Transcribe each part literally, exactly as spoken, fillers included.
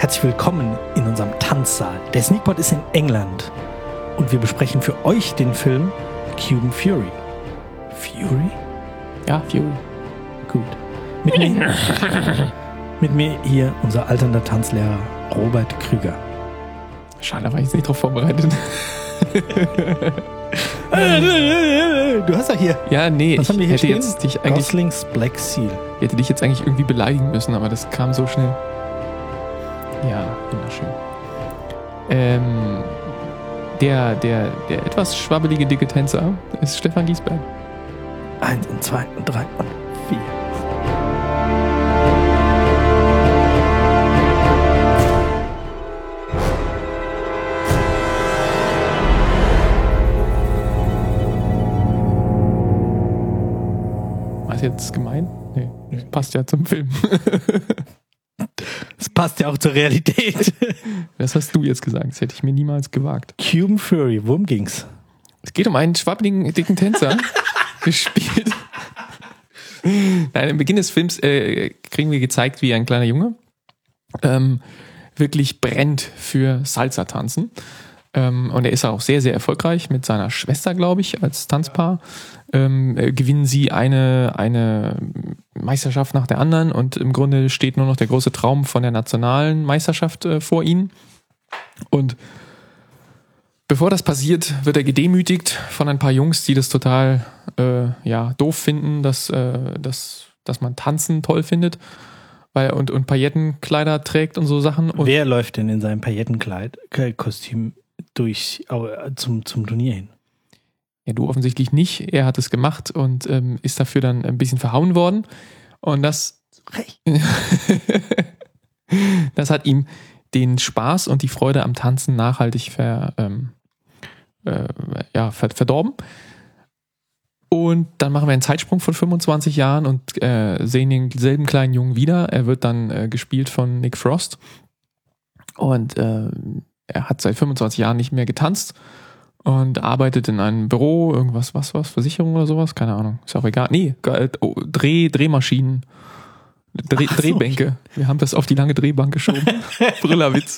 Herzlich willkommen in unserem Tanzsaal. Der Sneakpot ist in England und wir besprechen für euch den Film Cuban Fury. Fury? Ja, Fury. Gut. Mit mir, mit mir hier unser alternder Tanzlehrer Robert Krüger. Schade, da war ich jetzt nicht drauf vorbereitet. Du hast ja hier. Ja, nee, Was ich haben wir hier hätte stehen? jetzt dich eigentlich, Goslings Black Seal. ich hätte dich jetzt eigentlich irgendwie beleidigen müssen, aber das kam so schnell. Ja, wunderschön. Ähm, der, der, der etwas schwabbelige dicke Tänzer ist Stefan Giesberg. Eins und zwei und drei und vier. War das jetzt gemein? Nee, das passt ja zum Film. Das passt ja auch zur Realität. Das hast du jetzt gesagt, das hätte ich mir niemals gewagt. Cuban Fury, worum ging's? Es geht um einen schwabbeligen dicken Tänzer, gespielt. Nein, im Beginn des Films äh, kriegen wir gezeigt, wie ein kleiner Junge ähm, wirklich brennt für Salsa-Tanzen. Ähm, und er ist auch sehr, sehr erfolgreich mit seiner Schwester, glaube ich, als Tanzpaar. Ähm, äh, gewinnen sie eine, eine Meisterschaft nach der anderen und im Grunde steht nur noch der große Traum von der nationalen Meisterschaft äh, vor ihnen. Und bevor das passiert, wird er gedemütigt von ein paar Jungs, die das total äh, ja, doof finden, dass, äh, dass, dass man Tanzen toll findet, weil und, und Paillettenkleider trägt und so Sachen. Und Wer läuft denn in seinem Paillettenkleid, äh, Kostüm durch äh, zum, zum Turnier hin? ja, du offensichtlich nicht. Er hat es gemacht und ähm, ist dafür dann ein bisschen verhauen worden. Und das, das hat ihm den Spaß und die Freude am Tanzen nachhaltig ver, ähm, äh, ja, verdorben. Und dann machen wir einen Zeitsprung von fünfundzwanzig Jahren und äh, sehen denselben kleinen Jungen wieder. Er wird dann äh, gespielt von Nick Frost. Und äh, er hat seit fünfundzwanzig Jahren nicht mehr getanzt und arbeitet in einem Büro, irgendwas, was, was, Versicherung oder sowas, keine Ahnung, ist auch egal. Nee, oh, Dreh, Drehmaschinen, Dreh, Ach so. Drehbänke. Wir haben das auf die lange Drehbank geschoben. Brillerwitz.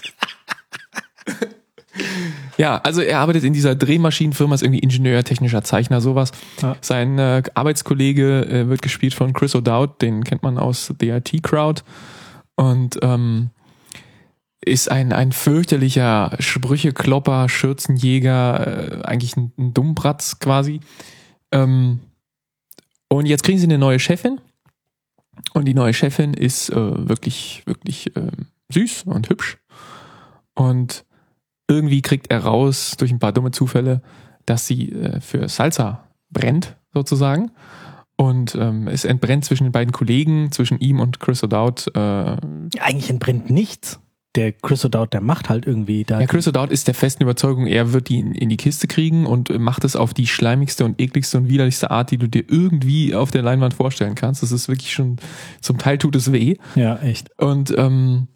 Ja, also er arbeitet in dieser Drehmaschinenfirma, ist irgendwie Ingenieur, technischer Zeichner, sowas. Ja. Sein äh, Arbeitskollege äh, wird gespielt von Chris O'Dowd, den kennt man aus The I T-Crowd. Und ähm, ist ein, ein fürchterlicher Sprücheklopper, Schürzenjäger, äh, eigentlich ein, ein Dummbratz quasi. Ähm, und jetzt kriegen sie eine neue Chefin. Und die neue Chefin ist äh, wirklich, wirklich äh, süß und hübsch. Und irgendwie kriegt er raus, durch ein paar dumme Zufälle, dass sie äh, für Salsa brennt, sozusagen. Und ähm, es entbrennt zwischen den beiden Kollegen, zwischen ihm und Chris O'Dowd. Äh, Eigentlich entbrennt nichts. Der Chris O'Dowd, der macht halt irgendwie da. ja, Chris O'Dowd ist der festen Überzeugung, er wird die in, in die Kiste kriegen und macht es auf die schleimigste und ekligste und widerlichste Art, die du dir irgendwie auf der Leinwand vorstellen kannst. Das ist wirklich schon, zum Teil tut es weh. Ja, echt. Und ähm,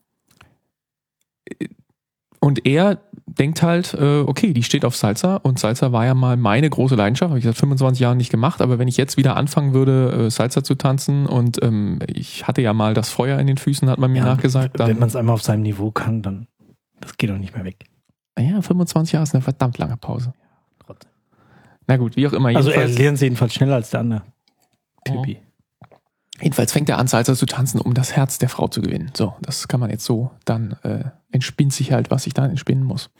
und er denkt halt, äh, okay, die steht auf Salsa und Salsa war ja mal meine große Leidenschaft, habe ich seit fünfundzwanzig Jahren nicht gemacht, aber wenn ich jetzt wieder anfangen würde, äh, Salsa zu tanzen und ähm, ich hatte ja mal das Feuer in den Füßen, hat man mir Ja, nachgesagt. Dann, wenn man es einmal auf seinem Niveau kann, dann das geht doch nicht mehr weg. ja, fünfundzwanzig Jahre ist eine verdammt lange Pause. Trotzdem. Na gut, wie auch immer. Also er jedenfalls- lernt es jedenfalls schneller als der andere Typi. Jedenfalls fängt er an, Salsa zu tanzen, um das Herz der Frau zu gewinnen. So, das kann man jetzt so, dann äh, entspinnt sich halt, was sich dann entspinnen muss.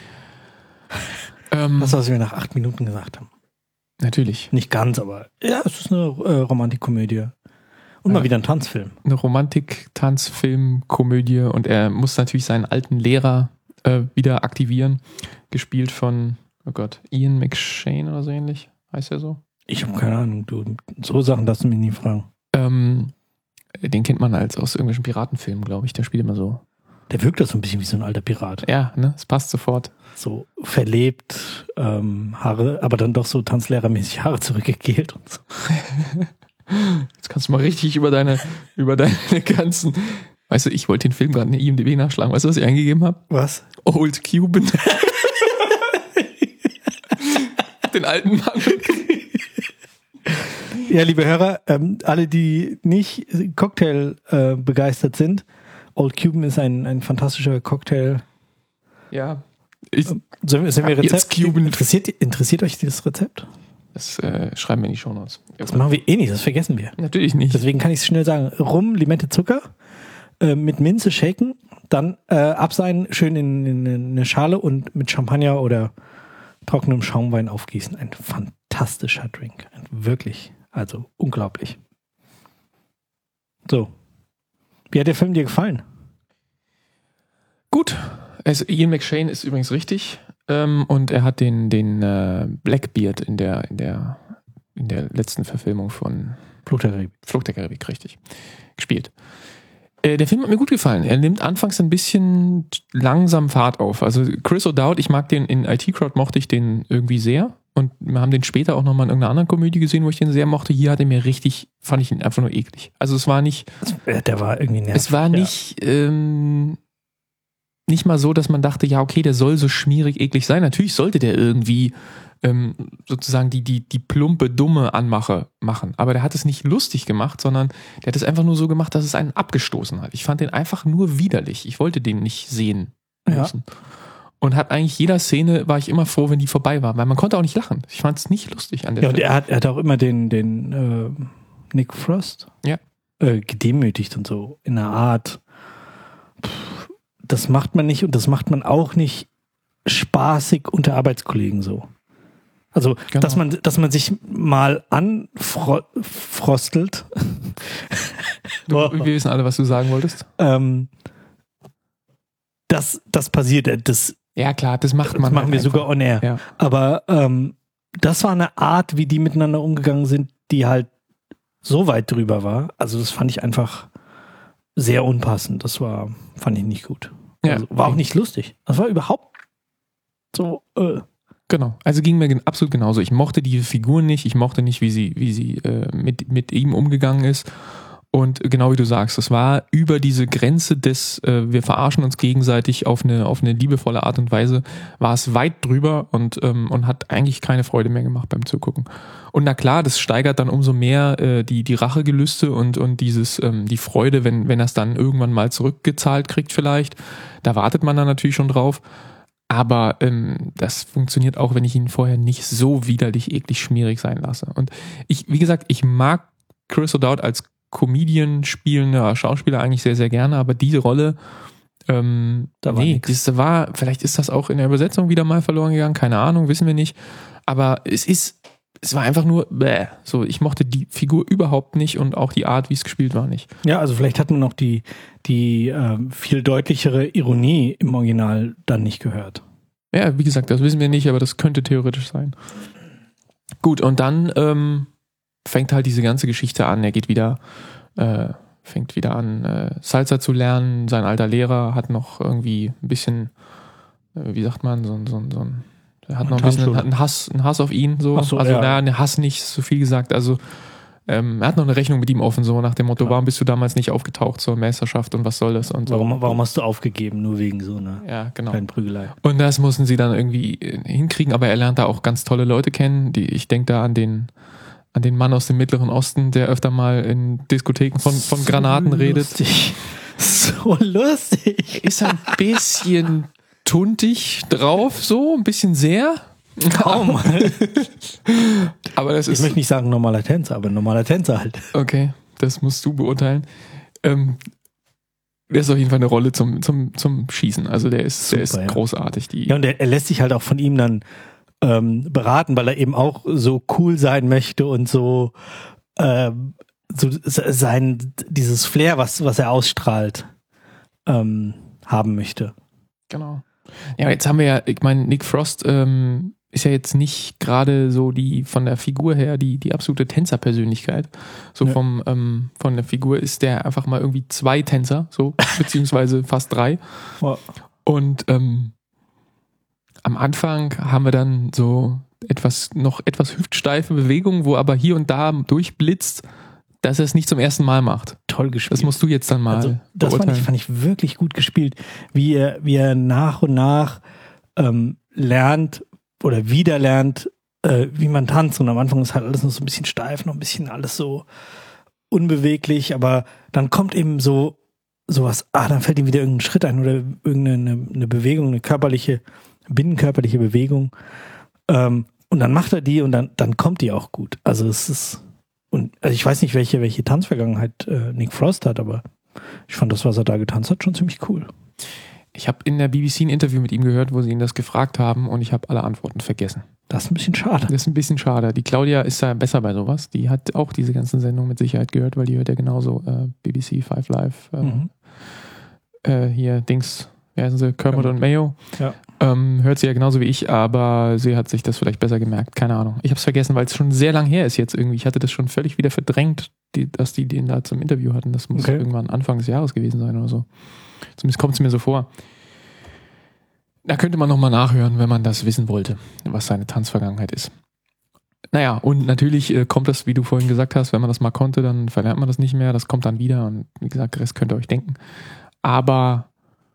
ähm, Das, was wir nach acht Minuten gesagt haben. natürlich. Nicht ganz, aber ja, es ist eine äh, Romantikkomödie. Und mal Ja. wieder ein Tanzfilm. Eine Romantik, Tanzfilm, Komödie und er muss natürlich seinen alten Lehrer äh, wieder aktivieren. Gespielt von, oh Gott, Ian McShane oder so ähnlich. Heißt er so? Ich habe keine Ahnung, du, so Sachen darfst du mich nie fragen. Ähm, den kennt man als aus irgendwelchen Piratenfilmen, glaube ich. Der spielt immer so. Der wirkt doch so ein bisschen wie so ein alter Pirat. Ja, ne, es passt sofort. So verlebt, ähm, Haare, aber dann doch so tanzlehrermäßig Haare zurückgegelt und so. Jetzt kannst du mal richtig über deine, über deine ganzen. Weißt du, ich wollte den Film gerade in der I M D B nachschlagen. Weißt du, was ich eingegeben habe? Was? Old Cuban. Den alten Mann. Ja, liebe Hörer, ähm, alle, die nicht Cocktail äh, begeistert sind Old Cuban ist ein, ein fantastischer Cocktail. Ja. Ich, Sollen wir, sollen wir jetzt Rezept? Cuban. Interessiert, interessiert euch dieses Rezept? Das äh, schreiben wir in die Shownotes. Das machen wir eh nicht, das vergessen wir. Natürlich nicht. Deswegen kann ich es schnell sagen. Rum, Limette, Zucker, äh, mit Minze shaken, dann äh, abseihen, schön in, in, in eine Schale und mit Champagner oder trockenem Schaumwein aufgießen. Ein fantastischer Drink. Ein wirklich, also unglaublich. So. Wie hat der Film dir gefallen? Gut. Also Ian McShane ist übrigens richtig. Ähm, und er hat den, den äh, Blackbeard in der, in der in der letzten Verfilmung von Fluch der Karibik. Fluch der Karibik, richtig, gespielt. Äh, der Film hat mir gut gefallen. Er nimmt anfangs ein bisschen langsam Fahrt auf. Also Chris O'Dowd, ich mag den, in I T Crowd mochte ich den irgendwie sehr. Und wir haben den später auch nochmal in irgendeiner anderen Komödie gesehen, wo ich den sehr mochte. Hier hat er mir richtig, fand ich ihn einfach nur eklig. Also es war nicht... Der war irgendwie nervig. Es war nicht... Ja. Ähm, nicht mal so, dass man dachte, ja okay, der soll so schmierig eklig sein. Natürlich sollte der irgendwie ähm, sozusagen die, die, die plumpe, dumme Anmache machen. Aber der hat es nicht lustig gemacht, sondern der hat es einfach nur so gemacht, dass es einen abgestoßen hat. Ich fand den einfach nur widerlich. Ich wollte den nicht sehen müssen. Ja. Und hat eigentlich jeder Szene, war ich immer froh, wenn die vorbei war. Weil man konnte auch nicht lachen. Ich fand es nicht lustig an der Ja, Stelle. und er hat, er hat auch immer den, den äh, Nick Frost ja. äh, gedemütigt und so. In einer Art... Pff, das macht man nicht und das macht man auch nicht spaßig unter Arbeitskollegen so. Also, genau. dass man, dass man sich mal anfrostelt. Du, wir wissen alle, was du sagen wolltest. Ähm, das, das passiert. Das, ja, klar, das macht man. Das machen halt wir einfach. sogar on air. Ja. Aber ähm, das war eine Art, wie die miteinander umgegangen sind, die halt so weit drüber war. Also, das fand ich einfach sehr unpassend. Das war, fand ich nicht gut. Ja. Also, war auch nicht lustig. Das war überhaupt so, äh. Genau. Also ging mir gen- absolut genauso. Ich mochte die Figur nicht. Ich mochte nicht, wie sie, wie sie äh, mit, mit ihm umgegangen ist. Und genau wie du sagst, es war über diese Grenze des, äh, wir verarschen uns gegenseitig auf eine, auf eine liebevolle Art und Weise, war es weit drüber und, ähm, und hat eigentlich keine Freude mehr gemacht beim Zugucken. Und na klar, das steigert dann umso mehr äh, die, die Rachegelüste und, und dieses, ähm, die Freude, wenn, wenn er es dann irgendwann mal zurückgezahlt kriegt vielleicht. Da wartet man dann natürlich schon drauf. Aber ähm, das funktioniert auch, wenn ich ihn vorher nicht so widerlich, eklig, schmierig sein lasse. Und ich, wie gesagt, ich mag Chris O'Dowd als Comedian spielender Schauspieler eigentlich sehr, sehr gerne, aber diese Rolle, ähm, da war nee, nix. das war, vielleicht ist das auch in der Übersetzung wieder mal verloren gegangen, keine Ahnung, wissen wir nicht. Aber es ist, es war einfach nur, bäh, so, ich mochte die Figur überhaupt nicht und auch die Art, wie es gespielt war, nicht. Ja, also vielleicht hat man noch die, die äh, viel deutlichere Ironie im Original dann nicht gehört. Ja, wie gesagt, das wissen wir nicht, aber das könnte theoretisch sein. Gut, und dann ähm, fängt halt diese ganze Geschichte an. Er geht wieder, äh, fängt wieder an, äh, Salsa zu lernen. Sein alter Lehrer hat noch irgendwie ein bisschen, äh, wie sagt man, so, so, so ein, er hat noch ein bisschen einen Hass, einen Hass auf ihn. So. Ach so, also, ja. naja, ne Hass nicht, so viel gesagt. Also, ähm, er hat noch eine Rechnung mit ihm offen, so nach dem Motto, Ja. warum bist du damals nicht aufgetaucht zur Meisterschaft und was soll das? Und so. Warum, warum hast du aufgegeben? Nur wegen so einer Ja, genau. kleinen Prügelei. Und das mussten sie dann irgendwie hinkriegen, aber er lernt da auch ganz tolle Leute kennen. Die, ich denke da an den, an den Mann aus dem Mittleren Osten, der öfter mal in Diskotheken von, von So Granaten redet. lustig. So lustig. Ist ein bisschen tuntig drauf, so, ein bisschen sehr. Kaum. Aber das Ich ist. möchte nicht sagen normaler Tänzer, aber normaler Tänzer halt. Okay, das musst du beurteilen. Ähm, der ist auf jeden Fall eine Rolle zum, zum, zum Schießen. Also der ist, Super, der ist ja. großartig. Die, Ja, und er, er lässt sich halt auch von ihm dann ähm, beraten, weil er eben auch so cool sein möchte und so, ähm, so sein, dieses Flair, was, was er ausstrahlt, ähm, haben möchte. Genau. Ja, jetzt haben wir ja, ich meine, Nick Frost ähm, ist ja jetzt nicht gerade so die von der Figur her die, die absolute Tänzerpersönlichkeit. So Ja. vom ähm, von der Figur ist der einfach mal irgendwie zwei Tänzer, so beziehungsweise fast drei. Ja. Und ähm, am Anfang haben wir dann so etwas noch etwas hüftsteife Bewegungen, wo aber hier und da durchblitzt, dass er es nicht zum ersten Mal macht. Toll gespielt. Das musst du jetzt dann mal Also, das fand beurteilen. ich, fand ich wirklich gut gespielt, wie er, wie er nach und nach ähm, lernt oder wieder lernt, äh, wie man tanzt. Und am Anfang ist halt alles noch so ein bisschen steif, noch ein bisschen alles so unbeweglich, aber dann kommt eben so sowas, ah, dann fällt ihm wieder irgendein Schritt ein oder irgendeine eine Bewegung, eine körperliche, binnenkörperliche Bewegung. Ähm, und dann macht er die und dann, dann kommt die auch gut. Also es ist, und also ich weiß nicht, welche, welche Tanzvergangenheit äh, Nick Frost hat, aber ich fand das, was er da getanzt hat, schon ziemlich cool. Ich habe in der B B C ein Interview mit ihm gehört, wo sie ihn das gefragt haben und ich habe alle Antworten vergessen. Das ist ein bisschen schade. Das ist ein bisschen schade. Die Claudia ist da besser bei sowas. Die hat auch diese ganzen Sendungen mit Sicherheit gehört, weil die hört ja genauso äh, B B C Five Live. Äh, Mhm. äh, hier Dings, wie heißen sie? Kermit und Mayo. Ja. Ähm, hört sie ja genauso wie ich, aber sie hat sich das vielleicht besser gemerkt. Keine Ahnung. Ich habe es vergessen, weil es schon sehr lang her ist jetzt irgendwie. Ich hatte das schon völlig wieder verdrängt, die, dass die den da zum Interview hatten. Das muss Okay. irgendwann Anfang des Jahres gewesen sein oder so. Zumindest kommt es mir so vor. Da könnte man nochmal nachhören, wenn man das wissen wollte, was seine Tanzvergangenheit ist. Naja, und natürlich äh, kommt das, wie du vorhin gesagt hast, wenn man das mal konnte, dann verlernt man das nicht mehr. Das kommt dann wieder und wie gesagt, Rest könnt ihr euch denken. Aber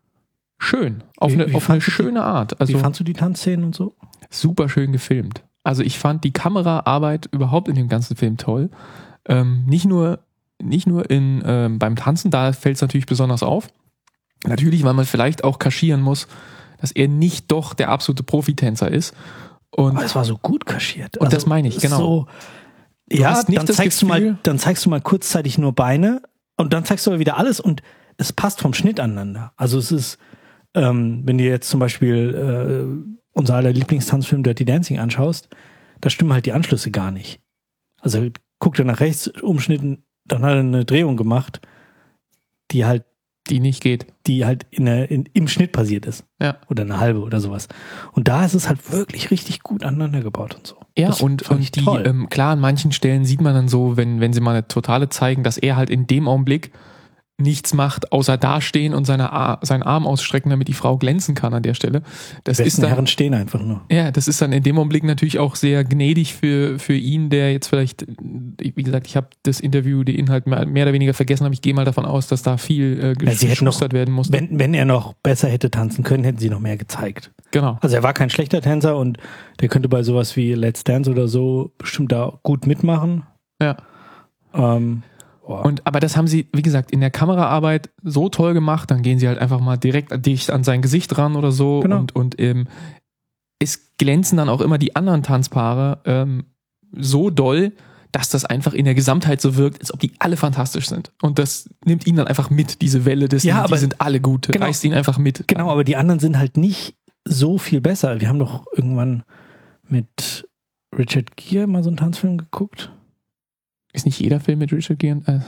schön, auf Wie- eine, wie auf eine fandst du die- schöne Art. Also Wie fandst du die Tanzszenen und so? super schön gefilmt. Also ich fand die Kameraarbeit überhaupt in dem ganzen Film toll. Ähm, nicht nur, nicht nur in, ähm, beim Tanzen, da fällt es natürlich besonders auf. Natürlich, weil man vielleicht auch kaschieren muss, dass er nicht doch der absolute Profitänzer ist. Und Aber es war so gut kaschiert. Und das meine ich, es ist genau. So, Du ja, hast nicht dann das zeigst, du Gefühl- mal, dann zeigst du mal kurzzeitig nur Beine und dann zeigst du aber wieder alles und es passt vom Schnitt aneinander. Also es ist, ähm, wenn du jetzt zum Beispiel äh, unser aller Lieblingstanzfilm Dirty Dancing anschaust, da stimmen halt die Anschlüsse gar nicht. Also guckt er nach rechts, umschnitten, dann hat er eine Drehung gemacht, die halt die nicht geht. die halt in der, in, im Schnitt passiert ist. Ja. Oder eine halbe oder sowas. Und da ist es halt wirklich richtig gut aneinander gebaut und so. Ja, Das und, fand ich und die, toll. ähm, klar, an manchen Stellen sieht man dann so, wenn, wenn sie mal eine Totale zeigen, dass er halt in dem Augenblick nichts macht, außer dastehen und seine Ar- seinen Arm ausstrecken, damit die Frau glänzen kann an der Stelle. Das Die ist besten dann, Herren stehen einfach nur. ja, das ist dann in dem Augenblick natürlich auch sehr gnädig für, für ihn, der jetzt vielleicht, wie gesagt, ich habe das Interview, den Inhalt mehr, mehr oder weniger vergessen, aber ich gehe mal davon aus, dass da viel äh, Ja, sie hätten noch, geschustert werden musste. wenn, wenn er noch besser hätte tanzen können, hätten sie noch mehr gezeigt. Genau. Also er war kein schlechter Tänzer und der könnte bei sowas wie Let's Dance oder so bestimmt da gut mitmachen. Ja. Ähm, boah. Und, aber das haben sie, wie gesagt, in der Kameraarbeit so toll gemacht, dann gehen sie halt einfach mal direkt dicht an sein Gesicht ran oder so. Genau. Und, und ähm, es glänzen dann auch immer die anderen Tanzpaare ähm, so doll, dass das einfach in der Gesamtheit so wirkt, als ob die alle fantastisch sind. Und das nimmt ihn dann einfach mit, diese Welle des, Ja, die aber- sind alle gut, genau. reißt ihn einfach mit. Genau, aber die anderen sind halt nicht so viel besser. Wir haben doch irgendwann mit Richard Gere mal so einen Tanzfilm geguckt. Ist nicht jeder Film mit Richard Gere? Äh.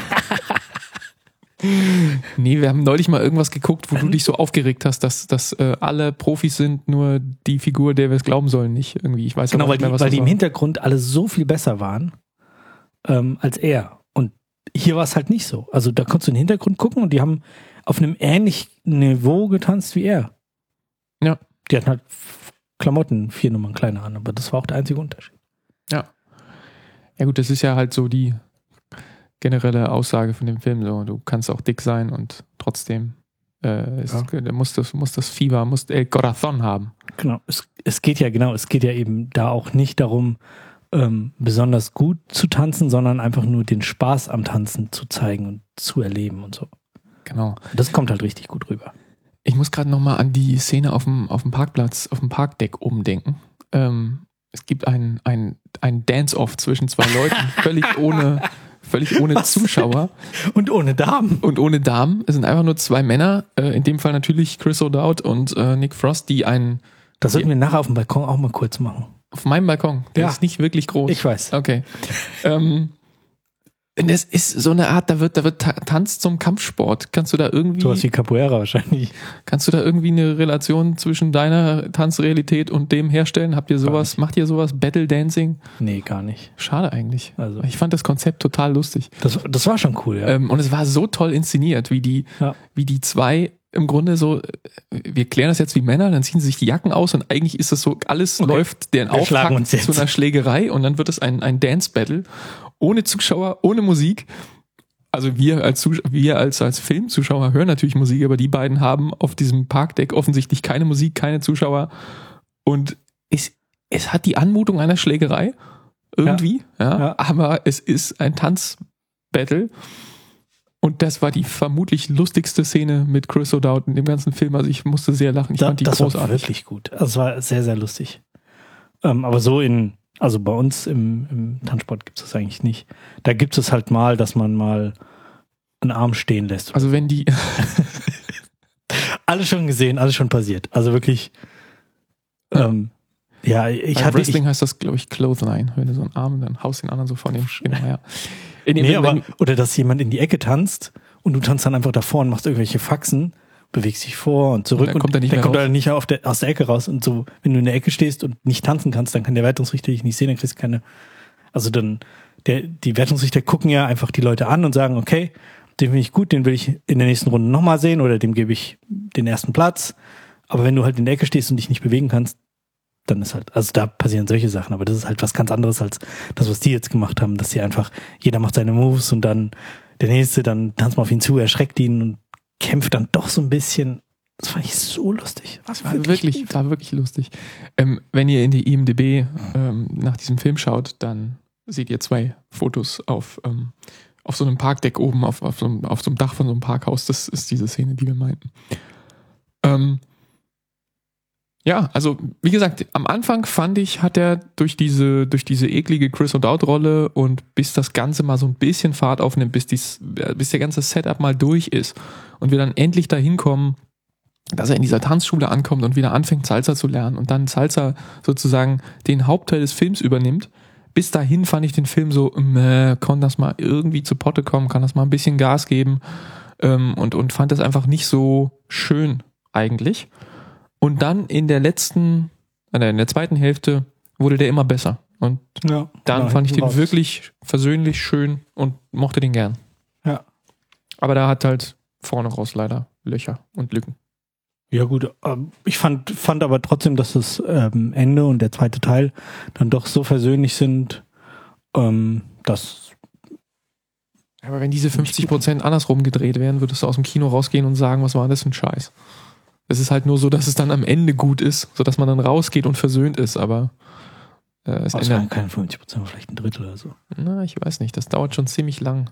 Nee, wir haben neulich mal irgendwas geguckt, wo du dich so aufgeregt hast, dass, dass äh, alle Profis sind, nur die Figur, der wir es glauben sollen, nicht irgendwie. Ich weiß Genau, aber weil nicht die, mehr, was weil das die im war. Hintergrund alle so viel besser waren ähm, als er. Und hier war es halt nicht so. Also da konntest du in den Hintergrund gucken und die haben auf einem ähnlichen Niveau getanzt wie er. Ja. Die hatten halt Klamotten, vier Nummern kleiner an, aber das war auch der einzige Unterschied. Ja. Ja gut, das ist ja halt so die generelle Aussage von dem Film. So, du kannst auch dick sein und trotzdem äh, es, Ja. muss, das, muss das Fieber, muss El Corazon haben. Genau, es, es geht ja genau, es geht ja eben da auch nicht darum, ähm, besonders gut zu tanzen, sondern einfach nur den Spaß am Tanzen zu zeigen und zu erleben und so. Genau. Das kommt halt richtig gut rüber. Ich muss gerade nochmal an die Szene auf dem, auf dem Parkplatz, auf dem Parkdeck umdenken. Ähm, es gibt ein, ein, ein Dance-Off zwischen zwei Leuten, völlig ohne, völlig ohne Was? Zuschauer Und ohne Damen. und ohne Damen. Es sind einfach nur zwei Männer, äh, in dem Fall natürlich Chris O'Dowd und äh, Nick Frost, die einen Das sollten wir nachher auf dem Balkon auch mal kurz machen. auf meinem Balkon, der Ja. ist nicht wirklich groß. Ich weiß. Okay. ähm, das ist so eine Art, da wird, da wird Ta- Tanz zum Kampfsport. Kannst du da irgendwie, Sowas wie Capoeira wahrscheinlich. kannst du da irgendwie eine Relation zwischen deiner Tanzrealität und dem herstellen? Habt ihr sowas, macht ihr sowas? Battle Dancing? Nee, gar nicht. Schade eigentlich. Also. Ich fand das Konzept total lustig. Das, das war schon cool, ja. Ähm, und es war so toll inszeniert, wie die, Ja. wie die zwei im Grunde so, äh, wir klären das jetzt wie Männer, dann ziehen sie sich die Jacken aus und eigentlich ist das so, alles Okay. läuft deren Wir schlagen Auftakt uns jetzt. zu einer Schlägerei und dann wird es ein, ein Dance-Battle ohne Zuschauer, ohne Musik. Also wir als Zus- wir als, als Filmzuschauer hören natürlich Musik, aber die beiden haben auf diesem Parkdeck offensichtlich keine Musik, keine Zuschauer und es, es hat die Anmutung einer Schlägerei irgendwie, ja, Ja. aber es ist ein Tanzbattle Und das war die vermutlich lustigste Szene mit Chris O'Dowd in dem ganzen Film. Also ich musste sehr lachen. Ich da, fand die das großartig. war wirklich gut. Also es war sehr, sehr lustig. Ähm, aber so in, also bei uns im, im Tanzsport gibt es das eigentlich nicht. Da gibt es halt mal, dass man mal einen Arm stehen lässt. Also wenn die... Alles schon gesehen, alles schon passiert. Also wirklich... Ähm, ja, ich Beim hatte... Wrestling ich, heißt das, glaube ich, Clothesline. Wenn du so einen Arm, dann haust den anderen so von dem... Genau, ja. In dem, nee, wenn, aber, wenn, oder dass jemand in die Ecke tanzt und du tanzt dann einfach davor und machst irgendwelche Faxen, bewegst dich vor und zurück und dann kommt er nicht der mehr kommt raus. er nicht auf der, aus der Ecke raus. Und so, wenn du in der Ecke stehst und nicht tanzen kannst, dann kann der Wertungsrichter dich nicht sehen, dann kriegst du keine... Also dann, der, die Wertungsrichter gucken ja einfach die Leute an und sagen, okay, den finde ich gut, den will ich in der nächsten Runde nochmal sehen oder dem gebe ich den ersten Platz. Aber wenn du halt in der Ecke stehst und dich nicht bewegen kannst, dann ist halt, also da passieren solche Sachen, aber das ist halt was ganz anderes als das, was die jetzt gemacht haben, dass sie einfach, jeder macht seine Moves und dann der Nächste, dann tanzt man auf ihn zu, erschreckt ihn und kämpft dann doch so ein bisschen. Das fand ich so lustig. Das war wirklich, wirklich war wirklich lustig. Ähm, wenn ihr in die I M D B ähm, nach diesem Film schaut, dann seht ihr zwei Fotos auf, ähm, auf so einem Parkdeck oben, auf, auf, so einem, auf so einem Dach von so einem Parkhaus. Das ist diese Szene, die wir meinten. Ähm, Ja, also wie gesagt, am Anfang fand ich, hat er durch diese durch diese eklige Chris O'Dowd-Rolle und bis das Ganze mal so ein bisschen Fahrt aufnimmt, bis, dies, bis der ganze Setup mal durch ist und wir dann endlich dahin kommen, dass er in dieser Tanzschule ankommt und wieder anfängt Salsa zu lernen und dann Salsa sozusagen den Hauptteil des Films übernimmt. Bis dahin fand ich den Film so, äh, kann das mal irgendwie zu Potte kommen, kann das mal ein bisschen Gas geben ähm, und, und fand das einfach nicht so schön eigentlich. Und dann in der letzten, in der zweiten Hälfte wurde der immer besser. Und Ja, dann ja, fand ich den raus. wirklich versöhnlich schön und mochte den gern. Ja. Aber da hat halt vorne raus leider Löcher und Lücken. Ja gut, ähm, ich fand, fand aber trotzdem, dass das ähm, Ende und der zweite Teil dann doch so versöhnlich sind, ähm, dass... Aber wenn diese fünfzig Prozent andersrum gedreht wären, würdest du aus dem Kino rausgehen und sagen, was war das für ein Scheiß? Es ist halt nur so, dass es dann am Ende gut ist, sodass man dann rausgeht und versöhnt ist, aber äh, es Es ändert. waren keine fünfzig Prozent, vielleicht ein Drittel oder so. Na, ich weiß nicht, das dauert schon ziemlich lang.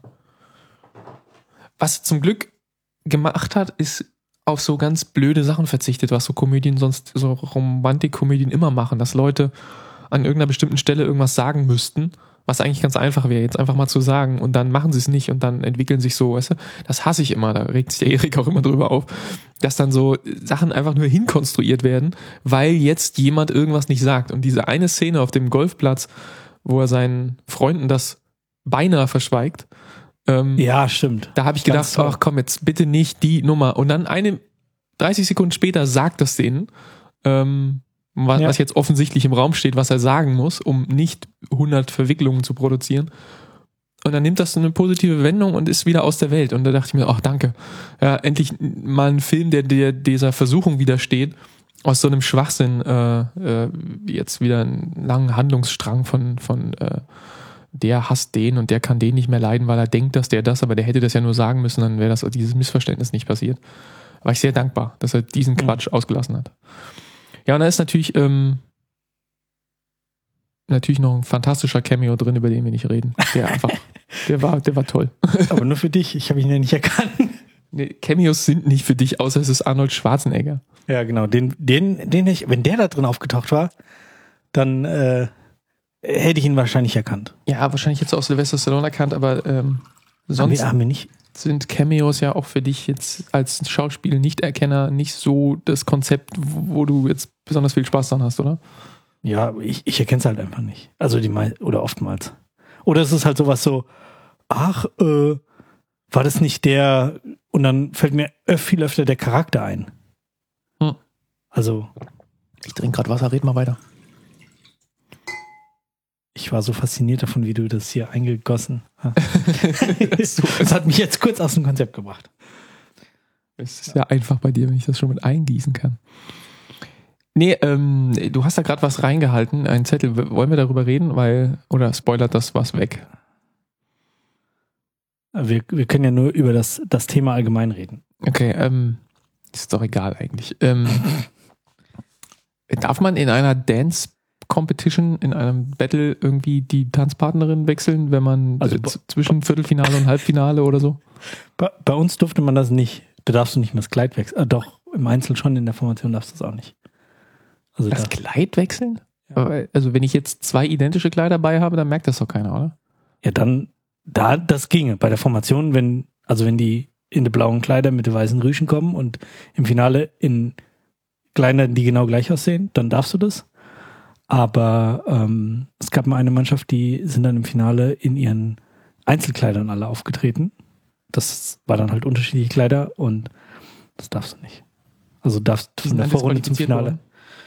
Was zum Glück gemacht hat, ist auf so ganz blöde Sachen verzichtet, was so Komödien sonst, so Romantikkomödien immer machen, dass Leute an irgendeiner bestimmten Stelle irgendwas sagen müssten, was eigentlich ganz einfach wäre, jetzt einfach mal zu sagen und dann machen sie es nicht und dann entwickeln sich so, weißt du, das hasse ich immer, da regt sich der Erik auch immer drüber auf, dass dann so Sachen einfach nur hinkonstruiert werden, weil jetzt jemand irgendwas nicht sagt. Und diese eine Szene auf dem Golfplatz, wo er seinen Freunden das beinahe verschweigt, ähm, Ja, stimmt. da habe ich Ganz gedacht, toll. ach komm, jetzt bitte nicht die Nummer. Und dann eine, dreißig Sekunden später sagt das denen, ähm, was, Ja. was jetzt offensichtlich im Raum steht, was er sagen muss, um nicht hundert Verwicklungen zu produzieren. Und dann nimmt das so eine positive Wendung und ist wieder aus der Welt. Und da dachte ich mir, ach danke, ja, endlich mal ein Film, der, der dieser Versuchung widersteht, aus so einem Schwachsinn äh, äh, jetzt wieder einen langen Handlungsstrang von, von äh, der hasst den und der kann den nicht mehr leiden, weil er denkt, dass der das, aber der hätte das ja nur sagen müssen, dann wäre das dieses Missverständnis nicht passiert. War ich sehr dankbar, dass er diesen Quatsch mhm. ausgelassen hat. Ja, und da ist natürlich ähm, natürlich noch ein fantastischer Cameo drin, über den wir nicht reden. Der einfach, der war, der war toll. Aber nur für dich, ich habe ihn ja nicht erkannt. Nee, Cameos sind nicht für dich, außer es ist Arnold Schwarzenegger. Ja, genau, den, den, den ich, wenn der da drin aufgetaucht war, dann äh, hätte ich ihn wahrscheinlich erkannt. Ja, wahrscheinlich jetzt auch Sylvester Stallone erkannt, aber ähm, sonst Haben wir, haben wir nicht. sind Cameos ja auch für dich jetzt als Schauspiel-Nicht-Erkenner nicht so das Konzept, wo du jetzt besonders viel Spaß dran hast, oder? Ja, ich, ich erkenne es halt einfach nicht. Also die mei- oder oftmals. Oder es ist halt sowas so, ach, äh, war das nicht der, und dann fällt mir öf- viel öfter der Charakter ein. Hm. Also. Ich trinke gerade Wasser, red mal weiter. Ich war so fasziniert davon, wie du das hier eingegossen hast. Das hat mich jetzt kurz aus dem Konzept gebracht. Es ist ja einfach bei dir, wenn ich das schon mit eingießen kann. Nee, ähm, du hast da gerade was reingehalten, einen Zettel. Wollen wir darüber reden? Weil, oder spoilert das was weg? Wir, wir können ja nur über das, das Thema allgemein reden. Okay, ähm, ist doch egal eigentlich. Ähm, darf man in einer Dance Competition, in einem Battle irgendwie die Tanzpartnerin wechseln, wenn man Also äh, z- zwischen Viertelfinale und Halbfinale oder so? Bei, bei uns durfte man das nicht. Da darfst du nicht mehr das Kleid wechseln. Äh, doch, im Einzel schon, in der Formation darfst du es auch nicht. Also Das da, Kleid wechseln? Ja. Aber, Also wenn ich jetzt zwei identische Kleider dabei habe, dann merkt das doch keiner, oder? ja, dann, da, das ginge. Bei der Formation, wenn, also wenn die in die blauen Kleider mit den weißen Rüschen kommen und im Finale in Kleidern, die genau gleich aussehen, dann darfst du das. Aber ähm, es gab mal eine Mannschaft, die sind dann im Finale in ihren Einzelkleidern alle aufgetreten. Das war dann halt unterschiedliche Kleider und das darfst du nicht. Also darfst du Die von sind der dann Vorrunde zum disqualifiziert Finale. worden.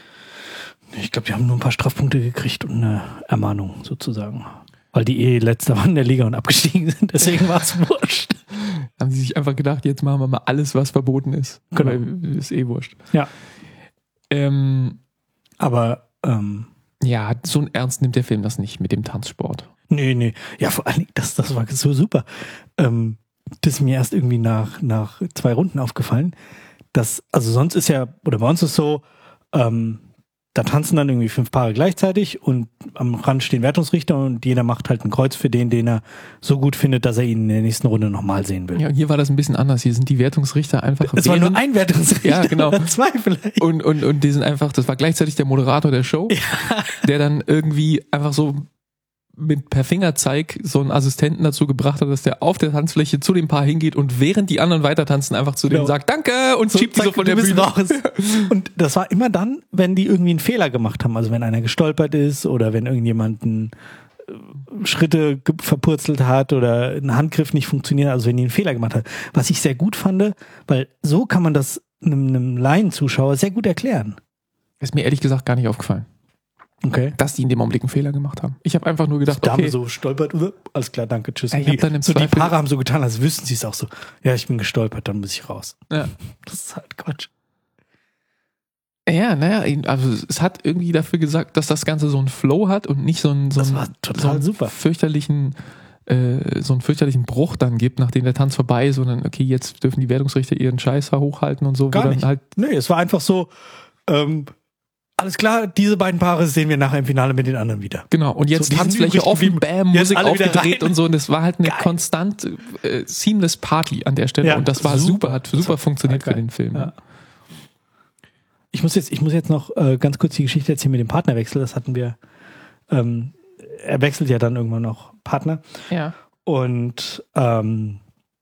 Ich glaube, die haben nur ein paar Strafpunkte gekriegt und eine Ermahnung sozusagen. Weil die eh letzter waren in der Liga und abgestiegen sind. Deswegen war es wurscht. Haben sie sich einfach gedacht, jetzt machen wir mal alles, was verboten ist. Genau. Weil ist eh wurscht. Ja. Ähm, Aber ähm, ja, so ernst nimmt der Film das nicht mit dem Tanzsport. nee, nee. Ja, vor allen Dingen, das, das war so super. Ähm, das ist mir erst irgendwie nach, nach zwei Runden aufgefallen. Dass, also sonst ist ja, oder bei uns ist so, ähm, da tanzen dann irgendwie fünf Paare gleichzeitig und am Rand stehen Wertungsrichter und jeder macht halt ein Kreuz für den, den er so gut findet, dass er ihn in der nächsten Runde nochmal sehen will. Ja, und hier war das ein bisschen anders. Hier sind die Wertungsrichter einfach. Es war während- nur ein Wertungsrichter, Ja, genau. oder zwei vielleicht. Und, und, und die sind einfach, das war gleichzeitig der Moderator der Show, der dann irgendwie einfach so mit per Fingerzeig so einen Assistenten dazu gebracht hat, dass der auf der Tanzfläche zu dem Paar hingeht und während die anderen weiter tanzen, einfach zu denen Genau. sagt, danke, und So, schiebt die so zack, von du der bist Bühne. raus. Und das war immer dann, wenn die irgendwie einen Fehler gemacht haben. Also wenn einer gestolpert ist oder wenn irgendjemand einen, äh, Schritte ge- verpurzelt hat oder ein Handgriff nicht funktioniert, also wenn die einen Fehler gemacht hat. Was ich sehr gut fand, weil so kann man das einem, einem Laienzuschauer sehr gut erklären. Ist mir ehrlich gesagt gar nicht aufgefallen, Okay. dass die in dem Augenblick einen Fehler gemacht haben. Ich habe einfach nur gedacht, Die Dame okay, so stolpert, uh, alles klar, danke, tschüss. Ja, ich Die- hab dann im so die Zweifel- Paare haben so getan, als wüssten sie es auch so. Ja, ich bin gestolpert, dann muss ich raus. ja. Das ist halt Quatsch. Ja, naja, also es hat irgendwie dafür gesagt, dass das Ganze so einen Flow hat und nicht so einen, so Das einen, war so total einen super. fürchterlichen äh, so einen fürchterlichen Bruch dann gibt, nachdem der Tanz vorbei ist und dann, okay, jetzt dürfen die Wertungsrichter ihren Scheiß hochhalten und so. Gar wo dann nicht. Halt, Nee, es war einfach so, ähm, alles klar, diese beiden Paare sehen wir nachher im Finale mit den anderen wieder. genau, und jetzt So, die sind Tanzfläche übrig offen, geblieben. bam, Jetzt Musik alle wieder aufgedreht rein. und so und das war halt eine Geil. konstant äh, seamless Party an der Stelle Ja, und das war super. super, hat super funktioniert für geil. den Film. Ja. Ich muss jetzt, ich muss jetzt noch äh, ganz kurz die Geschichte erzählen mit dem Partnerwechsel. Das hatten wir, ähm, er wechselt ja dann irgendwann noch Partner. Ja. Und ähm,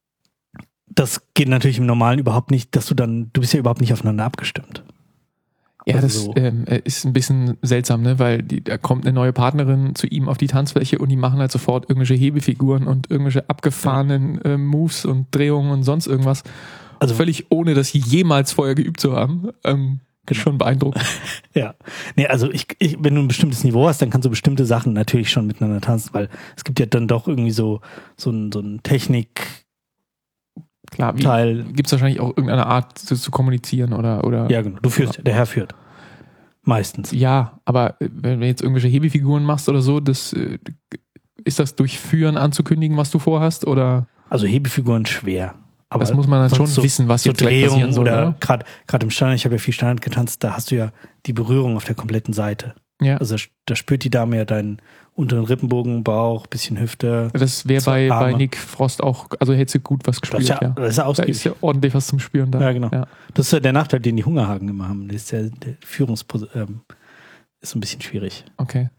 das geht natürlich im Normalen überhaupt nicht, dass du dann, du bist ja überhaupt nicht aufeinander abgestimmt. Ja, Also das so. ähm, äh, ist ein bisschen seltsam, ne? Weil die, da kommt eine neue Partnerin zu ihm auf die Tanzfläche und die machen halt sofort irgendwelche Hebefiguren und irgendwelche abgefahrenen äh, Moves und Drehungen und sonst irgendwas. Also- Also völlig ohne, das jemals vorher geübt zu haben. Ähm, Genau. Schon beeindruckend. Ja, nee, also ich, ich, wenn du ein bestimmtes Niveau hast, dann kannst du bestimmte Sachen natürlich schon miteinander tanzen, weil es gibt ja dann doch irgendwie so, so ein, so ein Technikteil. Klar, wie gibt es wahrscheinlich auch irgendeine Art zu, zu kommunizieren oder, oder. Ja, genau. Du führst, der Herr führt. Meistens. Ja, aber äh, wenn du jetzt irgendwelche Hebefiguren machst oder so, das äh, ist das durch Führen anzukündigen, was du vorhast, oder? Also Hebefiguren schwer. Aber Das muss man dann schon sonst so, wissen, was so jetzt gleich Drehung passieren soll, oder oder? gerade gerade im Standard, ich habe ja viel Standard getanzt, da hast du ja die Berührung auf der kompletten Seite. Ja. Also da spürt die Dame ja deinen unteren Rippenbogen, Bauch, bisschen Hüfte. Das wäre Zwei bei, bei Arme. Nick Frost auch, also hätte sie gut was Das gespürt, ist ja, ja. das ist ja Da ausgiebig. ist ja ordentlich was zum Spüren da. Ja, genau. Ja. Das ist ja der Nachteil, den die Hungerhaken immer haben. Das ist ja der Führungspos ähm, ist so ein bisschen schwierig. Okay.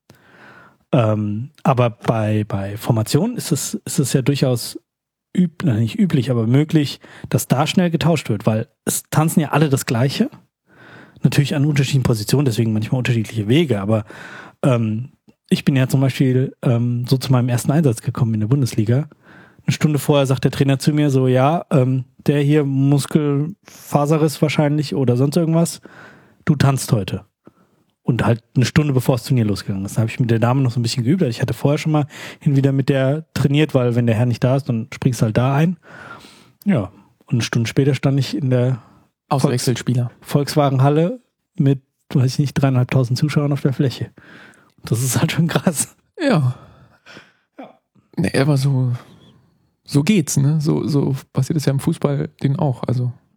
Ähm, aber bei, bei Formationen ist es, ist es ja durchaus üb, na, nicht üblich, aber möglich, dass da schnell getauscht wird, weil es tanzen ja alle das Gleiche. Natürlich an unterschiedlichen Positionen, deswegen manchmal unterschiedliche Wege, aber ähm, ich bin ja zum Beispiel ähm, so zu meinem ersten Einsatz gekommen in der Bundesliga. Eine Stunde vorher sagt der Trainer zu mir so, ja, ähm, der hier Muskelfaserriss wahrscheinlich oder sonst irgendwas, du tanzt heute. Und halt eine Stunde bevor das Turnier losgegangen ist. Da habe ich mit der Dame noch so ein bisschen geübt. Ich hatte vorher schon mal hin wieder mit der trainiert, weil wenn der Herr nicht da ist, dann springst du halt da ein. Ja, und eine Stunde später stand ich in der Auswechselspieler. Volkswagenhalle mit, weiß ich nicht, dreieinhalbtausend Zuschauern auf der Fläche. Das ist halt schon krass. Ja. Ja. Nee, aber so, so geht's, ne? So, so passiert es ja im Fußball denen auch. Also Genau.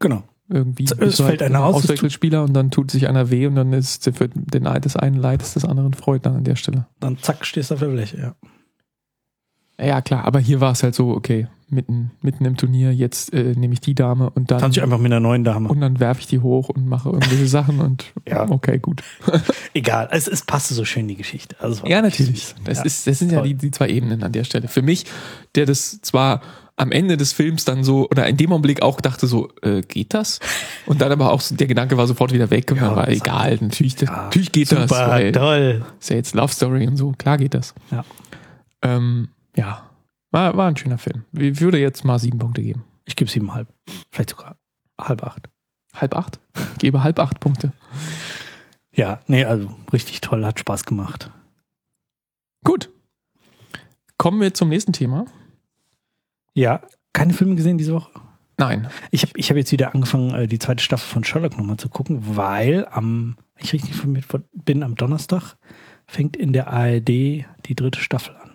irgendwie. Es bist du fällt halt einer aus, es Auswechselspieler und dann tut sich einer weh und dann ist für den Leid des einen Leid des anderen Freud dann an der Stelle. Dann zack, stehst du auf der Fläche, ja. Ja, klar, aber hier war es halt so, okay, mitten, mitten im Turnier, jetzt äh, nehme ich die Dame und dann. Tanze ich einfach mit einer neuen Dame. Und dann werfe ich die hoch und mache irgendwelche Sachen und ja. Okay, gut. Egal, es, es passte so schön, die Geschichte. Also ja, natürlich. Das, ja. Ist, das sind Toll. ja die, die zwei Ebenen an der Stelle. Für mich, der das zwar am Ende des Films dann so, oder in dem Augenblick auch dachte so, äh, geht das? Und dann aber auch so, der Gedanke war sofort wieder weg und ja, dann war egal, natürlich, ja, natürlich geht super, das. Weil toll. Ist ja jetzt Love Story und so, klar geht das. Ja. Ähm, ja. War, war ein schöner Film. Ich würde jetzt mal sieben Punkte geben. Ich gebe siebeneinhalb. Vielleicht sogar halb acht. Halb acht? Ich gebe halb acht Punkte. Ja, nee, also richtig toll, hat Spaß gemacht. Gut. Kommen wir zum nächsten Thema. Ja, keine Filme gesehen diese Woche? Nein. Ich habe ich hab jetzt wieder angefangen, die zweite Staffel von Sherlock nochmal zu gucken, weil am, wenn ich richtig informiert bin, am Donnerstag fängt in der A R D die dritte Staffel an.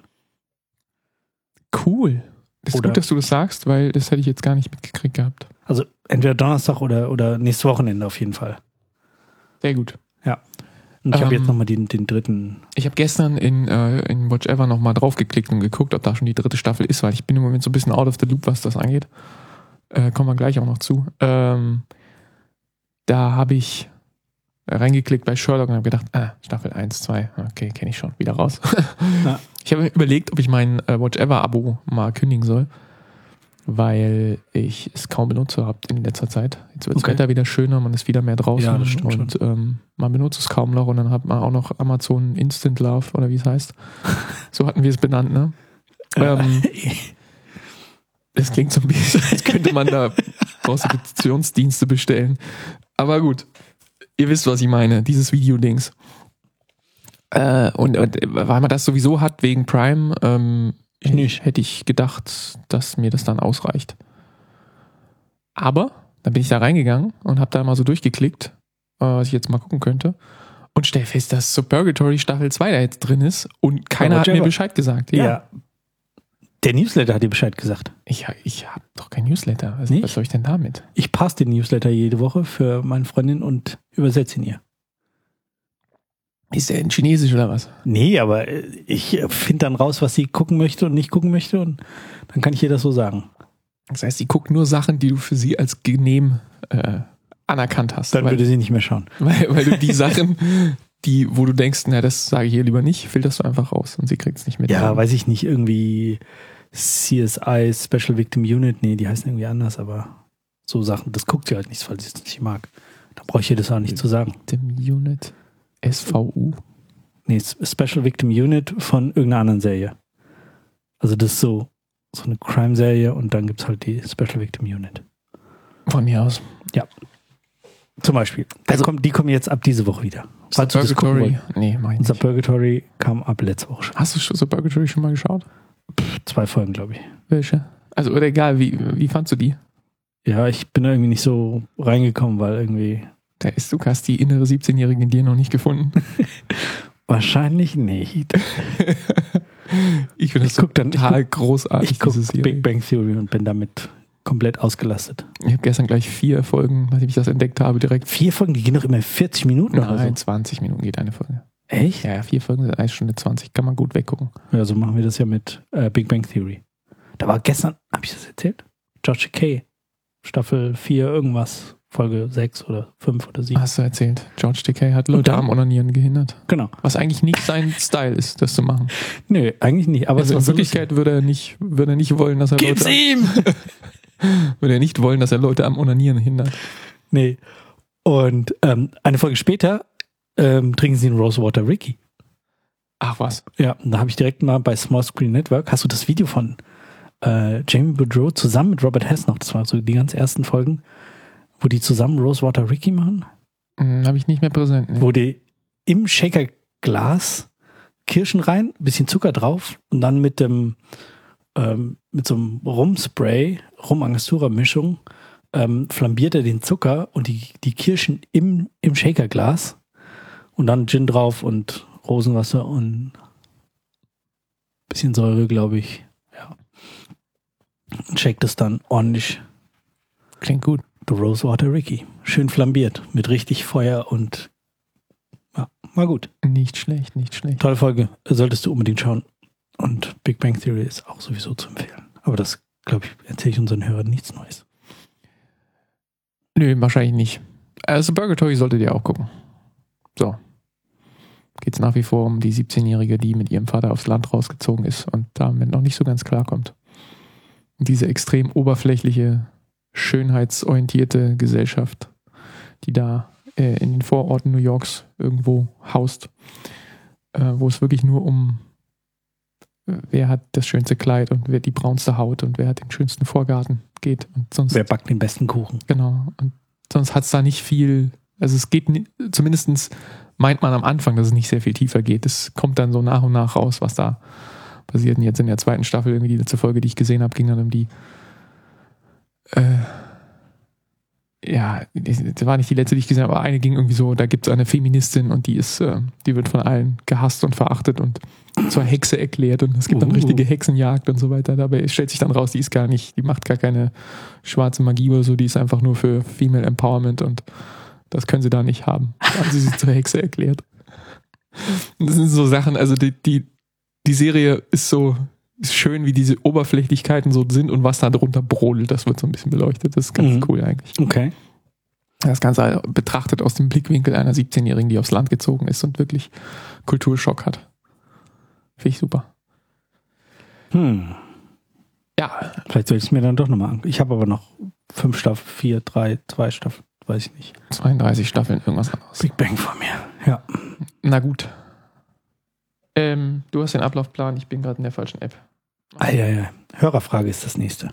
Cool. Das ist oder, gut, dass du das sagst, weil das hätte ich jetzt gar nicht mitgekriegt gehabt. Also entweder Donnerstag oder, oder nächstes Wochenende auf jeden Fall. Sehr gut. Ja. Und ich ähm, habe jetzt nochmal den, den dritten. Ich habe gestern in, äh, in Watch Ever nochmal draufgeklickt und geguckt, ob da schon die dritte Staffel ist, weil ich bin im Moment so ein bisschen out of the loop, was das angeht. Äh, kommen wir gleich auch noch zu. Ähm, da habe ich reingeklickt bei Sherlock und habe gedacht, ah, Staffel eins, zwei, okay, kenne ich schon, wieder raus. Ja. Ich habe überlegt, ob ich mein äh, Watch Ever-Abo mal kündigen soll, weil ich es kaum benutze habe in letzter Zeit. Jetzt wird das okay. Wetter wieder schöner, man ist wieder mehr draußen ja, das stimmt und ähm, man benutzt es kaum noch und dann hat man auch noch Amazon Instant Love oder wie es heißt. So hatten wir es benannt, ne? ähm, das klingt so ein bisschen, als könnte man da Prostitutionsdienste bestellen. Aber gut. Ihr wisst, was ich meine, dieses Video-Dings. Äh, und, und weil man das sowieso hat wegen Prime, ähm, ich nicht. hätte ich gedacht, dass mir das dann ausreicht. Aber dann bin ich da reingegangen und habe da mal so durchgeklickt, äh, was ich jetzt mal gucken könnte. Und stell fest, dass Suburgatory Staffel zwei da jetzt drin ist und keiner hat mir Bescheid gesagt. Ja. ja. Der Newsletter hat dir Bescheid gesagt. Ich, ich habe doch kein Newsletter. Also, was soll ich denn damit? Ich passe den Newsletter jede Woche für meine Freundin und übersetze ihn ihr. Ist der in Chinesisch oder was? Nee, aber ich finde dann raus, was sie gucken möchte und nicht gucken möchte und dann kann ich ihr das so sagen. Das heißt, sie guckt nur Sachen, die du für sie als genehm äh, anerkannt hast. Dann weil, würde sie nicht mehr schauen. Weil, weil du die Sachen, die, wo du denkst, na, das sage ich ihr lieber nicht, filterst du einfach raus und sie kriegt es nicht mit. Ja, weiß ich nicht, irgendwie C S I, Special Victim Unit, nee, die heißen irgendwie anders, aber so Sachen, das guckt sie halt nicht, weil sie es nicht mag. Da brauche ich ihr das auch nicht zu sagen. Victim Unit, S V U? Nee, Special Victim Unit von irgendeiner anderen Serie. Also das ist so, so eine Crime-Serie und dann gibt es halt die Special Victim Unit. Von mir aus. Ja. Zum Beispiel. Also, kommt, die kommen jetzt ab diese Woche wieder. Suburgatory? Nee, mach ich nicht. Suburgatory kam ab letzte Woche schon. Hast du Suburgatory schon mal geschaut? Pff, zwei Folgen, glaube ich. Welche? Also, oder egal, wie, wie fandst du die? Ja, ich bin da irgendwie nicht so reingekommen, weil irgendwie... Da ist, du hast die innere siebzehnjährige in dir noch nicht gefunden. Wahrscheinlich nicht. Ich finde das dann, total ich guck, großartig. Ich gucke Big Bang Theory und bin damit komplett ausgelastet. Ich habe gestern gleich vier Folgen, nachdem ich das entdeckt habe, direkt. Vier Folgen? Die gehen doch immer vierzig Minuten Nein, oder so. zwanzig Minuten geht eine Folge. Echt? Ja, vier Folgen sind eine Stunde zwanzig. Kann man gut weggucken. Ja, so machen wir das ja mit äh, Big Bang Theory. Da war gestern, habe ich das erzählt? George Takei. Staffel vier irgendwas. Folge sechs oder fünf oder sieben. Hast du erzählt. George Takei hat Leute am Onanieren gehindert. Genau. Was eigentlich nicht sein Style ist, das zu machen. Nö, eigentlich nicht. Aber also in Wirklichkeit würde er nicht, würde er nicht wollen, dass er Gib's Leute... ihm! würde er nicht wollen, dass er Leute am Onanieren hindert. Nee. Und ähm, eine Folge später ähm, trinken sie einen Rosewater Ricky. Ach was. Ja, und da habe ich direkt mal bei Small Screen Network, hast du das Video von äh, Jamie Boudreau zusammen mit Robert Hess noch, das war so die ganz ersten Folgen, wo die zusammen Rosewater Ricky machen? Hm, habe ich nicht mehr präsent. Nee. Wo die im Shakerglas Kirschen rein, bisschen Zucker drauf und dann mit dem ähm, mit so einem Rumspray, Rum-Angostura-Mischung ähm, flambiert er den Zucker und die, die Kirschen im, im Shakerglas und dann Gin drauf und Rosenwasser und bisschen Säure, glaube ich. Ja. Und shakt es dann ordentlich. Klingt gut. The Rosewater Ricky. Schön flambiert, mit richtig Feuer und ja, war gut. Nicht schlecht, nicht schlecht. Tolle Folge, solltest du unbedingt schauen. Und Big Bang Theory ist auch sowieso zu empfehlen. Aber das, glaube ich, erzähle ich unseren Hörern nichts Neues. Nö, wahrscheinlich nicht. Also Purgatory solltet ihr auch gucken. So. Geht es nach wie vor um die siebzehnjährige, die mit ihrem Vater aufs Land rausgezogen ist und damit noch nicht so ganz klarkommt. Und diese extrem oberflächliche, schönheitsorientierte Gesellschaft, die da äh, in den Vororten New Yorks irgendwo haust, äh, wo es wirklich nur um äh, wer hat das schönste Kleid und wer die braunste Haut und wer hat den schönsten Vorgarten geht. Und sonst, wer backt den besten Kuchen. Genau. Und sonst hat es da nicht viel, also es geht zumindestens meint man am Anfang, dass es nicht sehr viel tiefer geht. Es kommt dann so nach und nach raus, was da passiert. Und jetzt in der zweiten Staffel, irgendwie die letzte Folge, die ich gesehen habe, ging dann um die äh, ja, das war nicht die letzte, die ich gesehen habe, aber eine ging irgendwie so, da gibt es eine Feministin und die ist, äh, die wird von allen gehasst und verachtet und zur Hexe erklärt und es gibt dann Uh. richtige Hexenjagd und so weiter. Dabei stellt sich dann raus, die ist gar nicht, die macht gar keine schwarze Magie oder so, die ist einfach nur für Female Empowerment und das können sie da nicht haben. Da haben sie sich zur Hexe erklärt. Und das sind so Sachen, also die, die, die Serie ist so ist schön, wie diese Oberflächlichkeiten so sind und was da drunter brodelt, das wird so ein bisschen beleuchtet. Das ist ganz Mhm. cool eigentlich. Okay. Das Ganze betrachtet aus dem Blickwinkel einer siebzehnjährigen, die aufs Land gezogen ist und wirklich Kulturschock hat. Finde ich super. Hm. Ja. Vielleicht soll ich es mir dann doch nochmal angucken. Ich habe aber noch fünf Staffeln, vier, drei, zwei Staffeln, weiß ich nicht. zweiunddreißig Staffeln, irgendwas anderes. Big Bang vor mir, ja. Na gut. Ähm, du hast den Ablaufplan, ich bin gerade in der falschen App. Ah, ja, ja. Hörerfrage ist das nächste.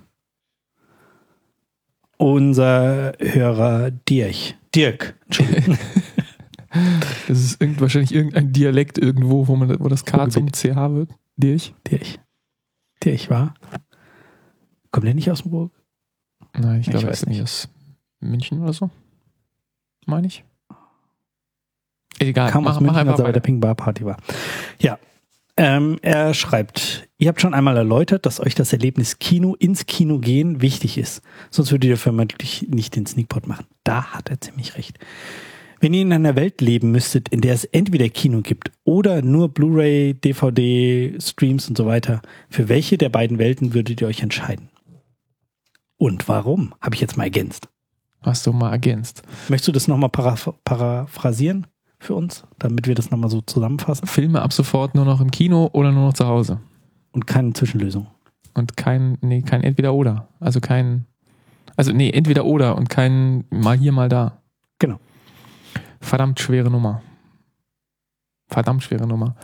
Unser Hörer Dirk. Dirk, Entschuldigung. Das ist irgend, wahrscheinlich irgendein Dialekt irgendwo, wo, man, wo das K zum C H wird. Dirk? Dirk. Dirk war. Kommt der nicht aus dem Burg? Nein, ich Ich glaube, er weiß ist nicht aus München oder so. Meine ich. Egal, Kam mach, aus mach München, einfach als er bei weiter. der Ping Bar Party war. Ja. Ähm, er schreibt, ihr habt schon einmal erläutert, dass euch das Erlebnis Kino ins Kino gehen wichtig ist. Sonst würdet ihr vermutlich nicht den Sneakpot machen. Da hat er ziemlich recht. Wenn ihr in einer Welt leben müsstet, in der es entweder Kino gibt oder nur Blu-ray, D V D, Streams und so weiter, für welche der beiden Welten würdet ihr euch entscheiden? Und warum? Habe ich jetzt mal ergänzt. Hast du mal ergänzt. Möchtest du das nochmal paraph- paraphrasieren für uns, damit wir das nochmal so zusammenfassen? Filme ab sofort nur noch im Kino oder nur noch zu Hause. Und keine Zwischenlösung. Und kein, nee, kein Entweder-Oder. Also kein, also nee, Entweder-Oder und kein mal hier, mal da. Genau. Verdammt schwere Nummer. Verdammt schwere Nummer.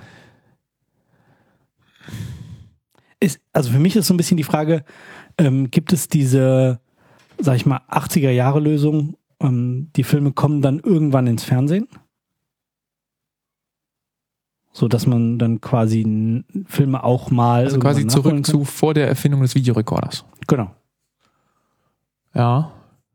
Ist, also für mich ist so ein bisschen die Frage, ähm, gibt es diese, sag ich mal, achtziger-Jahre-Lösung, ähm, die Filme kommen dann irgendwann ins Fernsehen? So dass man dann quasi n- Filme auch mal Also quasi irgendwann nachholen zurück zu vor der Erfindung des Videorekorders. kann? Genau. Ja.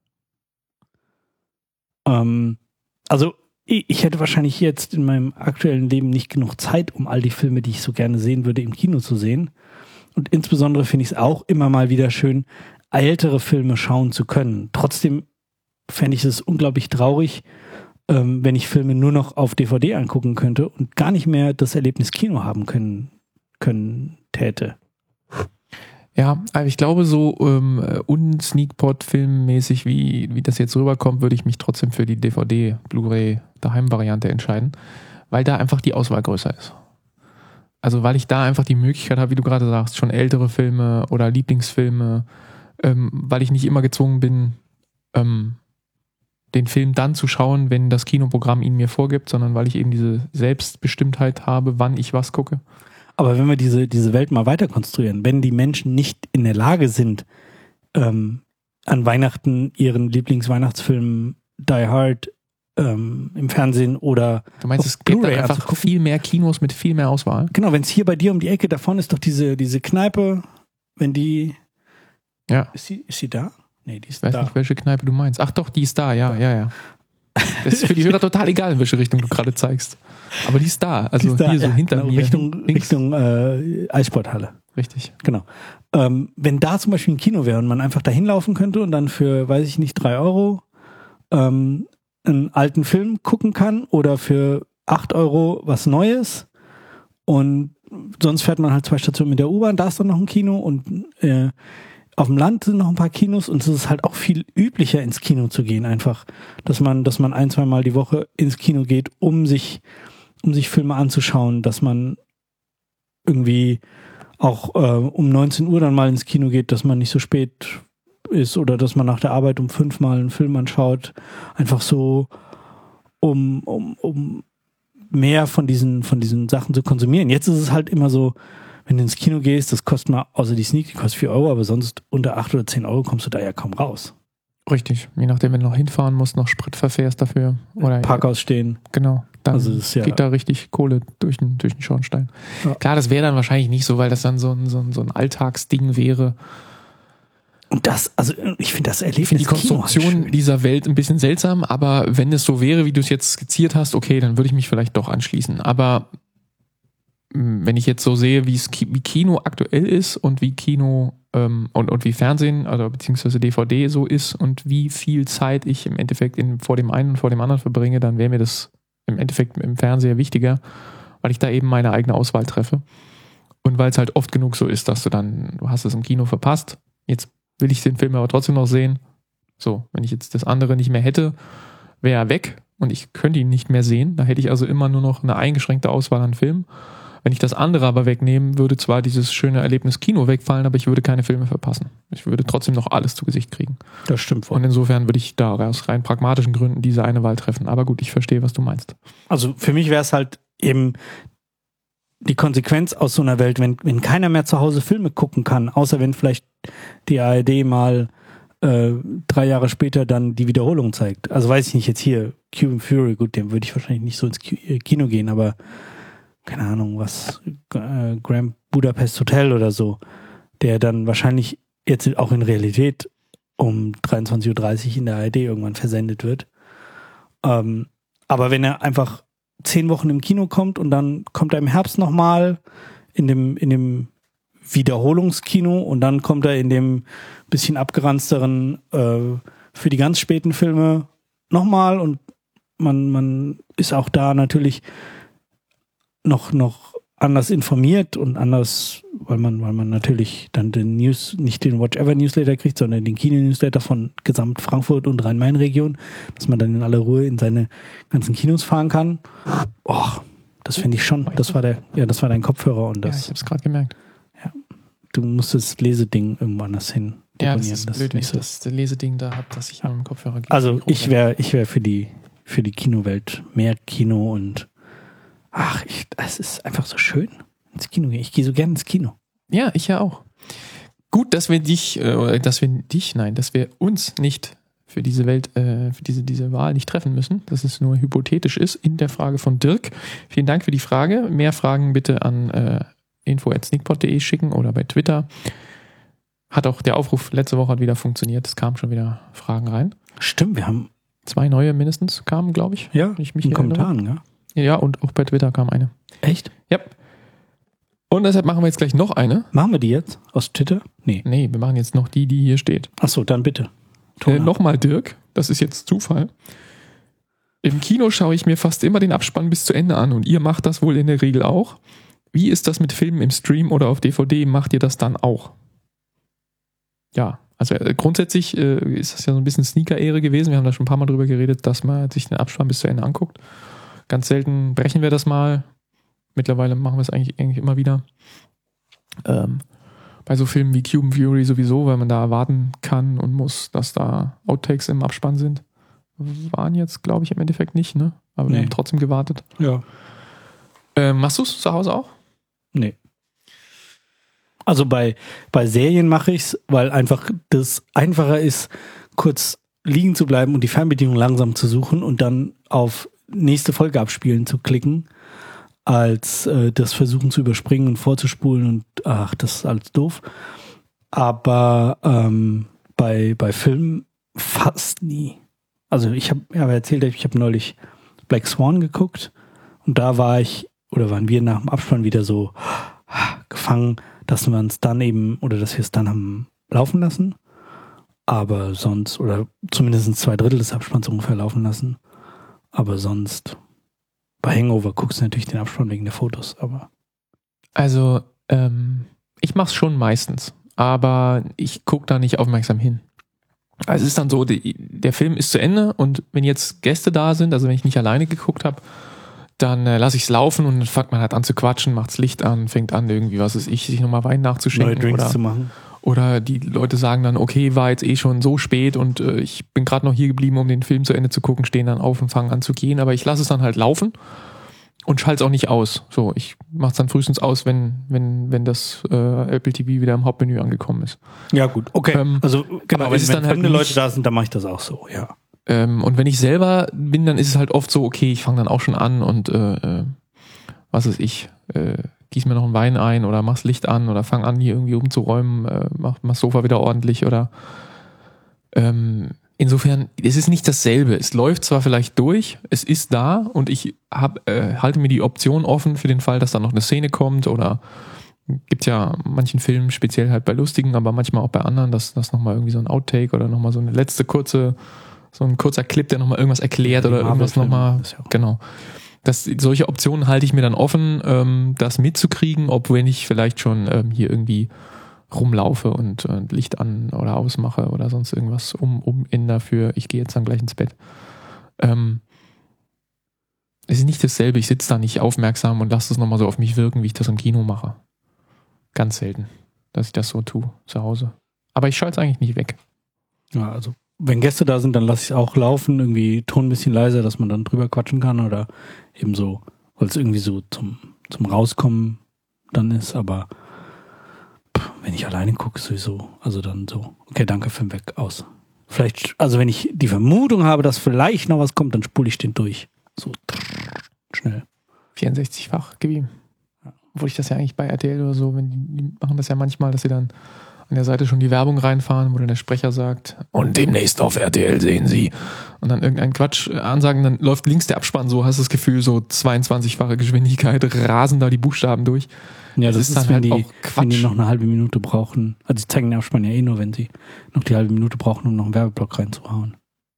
Ähm, also ich, ich hätte wahrscheinlich jetzt in meinem aktuellen Leben nicht genug Zeit, um all die Filme, die ich so gerne sehen würde, im Kino zu sehen. Und insbesondere finde ich es auch immer mal wieder schön, ältere Filme schauen zu können. Trotzdem fände ich es unglaublich traurig, ähm, wenn ich Filme nur noch auf D V D angucken könnte und gar nicht mehr das Erlebnis Kino haben können, können täte. Ja, aber ich glaube, so ähm, un-Sneakpot-filmmäßig, wie, wie das jetzt rüberkommt, würde ich mich trotzdem für die D V D, Blu-ray, Daheim-Variante entscheiden, weil da einfach die Auswahl größer ist. Also weil ich da einfach die Möglichkeit habe, wie du gerade sagst, schon ältere Filme oder Lieblingsfilme, ähm, weil ich nicht immer gezwungen bin, ähm, den Film dann zu schauen, wenn das Kinoprogramm ihn mir vorgibt, sondern weil ich eben diese Selbstbestimmtheit habe, wann ich was gucke. Aber wenn wir diese, diese Welt mal weiter konstruieren, wenn die Menschen nicht in der Lage sind, ähm, an Weihnachten ihren Lieblingsweihnachtsfilm Die Hard ähm, im Fernsehen oder Du meinst, auf es gibt dann Blu-ray einfach anzugucken? viel mehr Kinos mit viel mehr Auswahl? Genau, wenn es hier bei dir um die Ecke, da vorne ist doch diese, diese Kneipe, wenn die, Ja. ist sie, ist sie da? Nee, die ist Ich weiß da. nicht, welche Kneipe du meinst. Ach doch, die ist da, ja, ja, ja. Das ist für die Hörer total egal, in welche Richtung du gerade zeigst. Aber die ist da, also Die ist da, hier so ja, hinter genau, mir. Richtung, links. Richtung äh, Eissporthalle. Richtig. Genau. Ähm, wenn da zum Beispiel ein Kino wäre und man einfach dahin laufen könnte und dann für, weiß ich nicht, drei Euro ähm, einen alten Film gucken kann oder für acht Euro was Neues und sonst fährt man halt zwei Stationen mit der U-Bahn, da ist dann noch ein Kino und äh, auf dem Land sind noch ein paar Kinos und es ist halt auch viel üblicher ins Kino zu gehen einfach, dass man, dass man ein, zwei Mal die Woche ins Kino geht, um sich, um sich Filme anzuschauen, dass man irgendwie auch äh, um neunzehn Uhr dann mal ins Kino geht, dass man nicht so spät ist oder dass man nach der Arbeit um fünf Mal einen Film anschaut, einfach so um, um, um mehr von diesen, von diesen Sachen zu konsumieren. Jetzt ist es halt immer so, wenn du ins Kino gehst, das kostet mal, außer die Sneak, die kostet vier Euro, aber sonst unter acht oder zehn Euro kommst du da ja kaum raus. Richtig. Je nachdem, wenn du noch hinfahren musst, noch Sprit verfährst dafür. Oder Parkhaus stehen. Genau. Dann also das ist ja geht da richtig Kohle durch den, durch den Schornstein. Ja. Klar, das wäre dann wahrscheinlich nicht so, weil das dann so ein, so ein, so ein Alltagsding wäre. Und das, also ich finde das Erlebnis. Ich finde die Konstruktion dieser Welt ein bisschen seltsam, aber wenn es so wäre, wie du es jetzt skizziert hast, okay, dann würde ich mich vielleicht doch anschließen. Aber wenn ich jetzt so sehe, wie es wie Kino aktuell ist und wie Kino ähm, und, und wie Fernsehen, also beziehungsweise D V D so ist und wie viel Zeit ich im Endeffekt in, vor dem einen und vor dem anderen verbringe, dann wäre mir das im Endeffekt im Fernseher wichtiger, weil ich da eben meine eigene Auswahl treffe. Und weil es halt oft genug so ist, dass du dann, du hast es im Kino verpasst, jetzt will ich den Film aber trotzdem noch sehen. So, wenn ich jetzt das andere nicht mehr hätte, wäre er weg und ich könnte ihn nicht mehr sehen. Da hätte ich also immer nur noch eine eingeschränkte Auswahl an Filmen. Wenn ich das andere aber wegnehmen, würde zwar dieses schöne Erlebnis Kino wegfallen, aber ich würde keine Filme verpassen. Ich würde trotzdem noch alles zu Gesicht kriegen. Das stimmt wohl. Und insofern würde ich da aus rein pragmatischen Gründen diese eine Wahl treffen. Aber gut, ich verstehe, was du meinst. Also für mich wäre es halt eben die Konsequenz aus so einer Welt, wenn, wenn keiner mehr zu Hause Filme gucken kann, außer wenn vielleicht die A R D mal äh, drei Jahre später dann die Wiederholung zeigt. Also weiß ich nicht, jetzt hier Cuban Fury, gut, dem würde ich wahrscheinlich nicht so ins Kino gehen, aber keine Ahnung, was, äh, Grand Budapest Hotel oder so, der dann wahrscheinlich jetzt auch in Realität um dreiundzwanzig Uhr dreißig in der A R D irgendwann versendet wird. Ähm, aber wenn er einfach zehn Wochen im Kino kommt und dann kommt er im Herbst nochmal in dem, in dem Wiederholungskino und dann kommt er in dem bisschen abgeranzteren äh, für die ganz späten Filme nochmal und man, man ist auch da natürlich noch, noch anders informiert und anders, weil man, weil man natürlich dann den News, nicht den Watch Ever Newsletter kriegt, sondern den Kino-Newsletter von Gesamt Frankfurt und Rhein-Main-Region, dass man dann in aller Ruhe in seine ganzen Kinos fahren kann. Oh, das finde ich schon, das war der, ja, das war dein Kopfhörer und das. Ja, ich habe es gerade gemerkt. Ja, du musst das Leseding irgendwo anders hin deponieren. Ja, das ist das blöd, wenn ich so. das Leseding da habe, dass ich nur im Kopfhörer gehe. Also ich wäre, ich wäre für die, für die Kinowelt mehr Kino und ach, ich, es ist einfach so schön, ins Kino gehen. Ich gehe so gerne ins Kino. Ja, ich ja auch. Gut, dass wir dich, äh, dass wir dich, nein, dass wir uns nicht für diese Welt, äh, für diese, diese Wahl nicht treffen müssen, dass es nur hypothetisch ist, in der Frage von Dirk. Vielen Dank für die Frage. Mehr Fragen bitte an äh, info at sneakpot punkt de schicken oder bei Twitter. Hat auch der Aufruf letzte Woche hat wieder funktioniert. Es kamen schon wieder Fragen rein. Stimmt, wir haben zwei neue mindestens kamen, glaube ich. Ja, ich mich in Kommentaren, ja. Ja, und auch bei Twitter kam eine. Echt? Ja. Und deshalb machen wir jetzt gleich noch eine. Machen wir die jetzt? Aus Twitter? Nee. Nee, wir machen jetzt noch die, die hier steht. Achso, dann bitte. Äh, Nochmal Dirk, das ist jetzt Zufall. Im Kino schaue ich mir fast immer den Abspann bis zu Ende an und ihr macht das wohl in der Regel auch. Wie ist das mit Filmen im Stream oder auf D V D? Macht ihr das dann auch? Ja, also äh, grundsätzlich äh, ist das ja so ein bisschen Sneaker-Ehre gewesen. Wir haben da schon ein paar Mal drüber geredet, dass man sich den Abspann bis zu Ende anguckt. Ganz selten brechen wir das mal. Mittlerweile machen wir es eigentlich, eigentlich immer wieder. Ähm, bei so Filmen wie Cuban Fury sowieso, weil man da erwarten kann und muss, dass da Outtakes im Abspann sind. Waren jetzt, glaube ich, im Endeffekt nicht, ne? Aber nee. Wir haben trotzdem gewartet. Ja. Ähm, machst du es zu Hause auch? Nee. Also bei, bei Serien mache ich es, weil einfach das einfacher ist, kurz liegen zu bleiben und die Fernbedienung langsam zu suchen und dann auf nächste Folge abspielen zu klicken, als äh, das versuchen zu überspringen und vorzuspulen und ach, das ist alles doof. Aber ähm, bei, bei Filmen fast nie. Also ich habe ja erzählt, ich habe neulich Black Swan geguckt und da war ich, oder waren wir nach dem Abspann wieder so gefangen, dass wir uns dann eben, oder dass wir es dann haben laufen lassen. Aber sonst, oder zumindest zwei Drittel des Abspanns ungefähr laufen lassen. Aber sonst, bei Hangover guckst du natürlich den Abspann wegen der Fotos, aber. Also, ähm, ich mach's schon meistens, aber ich gucke da nicht aufmerksam hin. Also es ist dann so, die, der Film ist zu Ende und wenn jetzt Gäste da sind, also wenn ich nicht alleine geguckt habe, dann äh, lasse ich es laufen und dann fängt man halt an zu quatschen, macht's Licht an, fängt an irgendwie, was weiß ich, sich nochmal Wein nachzuschenken. Neue Drinks oder, zu machen. Oder die Leute sagen dann, okay, war jetzt eh schon so spät und äh, ich bin gerade noch hier geblieben, um den Film zu Ende zu gucken, stehen dann auf und fangen an zu gehen, aber ich lasse es dann halt laufen und schalte es auch nicht aus. So, ich mache es dann frühestens aus, wenn wenn wenn das äh, Apple T V wieder im Hauptmenü angekommen ist. Ja gut, okay. Ähm, also genau, aber wenn, es ist wenn dann halt fremde Leute nicht- da sind, dann mache ich das auch so, ja. Ähm, und wenn ich selber bin, dann ist es halt oft so, okay, ich fange dann auch schon an und äh, äh, was weiß ich, äh, gieß mir noch einen Wein ein oder mach's Licht an oder fang an, hier irgendwie umzuräumen, äh, mach, mach das Sofa wieder ordentlich oder ähm, insofern, es ist nicht dasselbe. Es läuft zwar vielleicht durch, es ist da und ich hab, äh, halte mir die Option offen für den Fall, dass da noch eine Szene kommt oder gibt ja manchen Filmen, speziell halt bei lustigen, aber manchmal auch bei anderen, dass das nochmal irgendwie so ein Outtake oder nochmal so eine letzte kurze, so ein kurzer Clip, der nochmal irgendwas erklärt Ja, die oder irgendwas Marvel-Filme, nochmal, das ist ja auch- genau. Das, solche Optionen halte ich mir dann offen, ähm, das mitzukriegen, ob wenn ich vielleicht schon ähm, hier irgendwie rumlaufe und äh, Licht an oder ausmache oder sonst irgendwas um, umändere für, ich gehe jetzt dann gleich ins Bett. Ähm, es ist nicht dasselbe, ich sitze da nicht aufmerksam und lasse das nochmal so auf mich wirken, wie ich das im Kino mache. Ganz selten, dass ich das so tue, zu Hause. Aber ich schalte es eigentlich nicht weg. Ja, also wenn Gäste da sind, dann lasse ich es auch laufen, irgendwie Ton ein bisschen leiser, dass man dann drüber quatschen kann oder eben so, weil es irgendwie so zum, zum Rauskommen dann ist, aber pff, wenn ich alleine gucke, sowieso, also dann so, okay, danke, Film weg, aus. Vielleicht, also wenn ich die Vermutung habe, dass vielleicht noch was kommt, dann spule ich den durch. So schnell. vierundsechzig-fach, gib ihm. Obwohl ich das ja eigentlich bei R T L oder so, wenn die, die machen das ja manchmal, dass sie dann an der Seite schon die Werbung reinfahren, wo dann der Sprecher sagt, und demnächst auf R T L sehen Sie. Und dann irgendeinen Quatsch ansagen, dann läuft links der Abspann so, hast das Gefühl, so zweiundzwanzigfache Geschwindigkeit, rasen da die Buchstaben durch. Ja, das, Das ist ist, dann wenn, halt die, auch wenn die Quatsch. noch eine halbe Minute brauchen. Also sie zeigen den Abspann ja eh nur, wenn sie noch die halbe Minute brauchen, um noch einen Werbeblock reinzuhauen.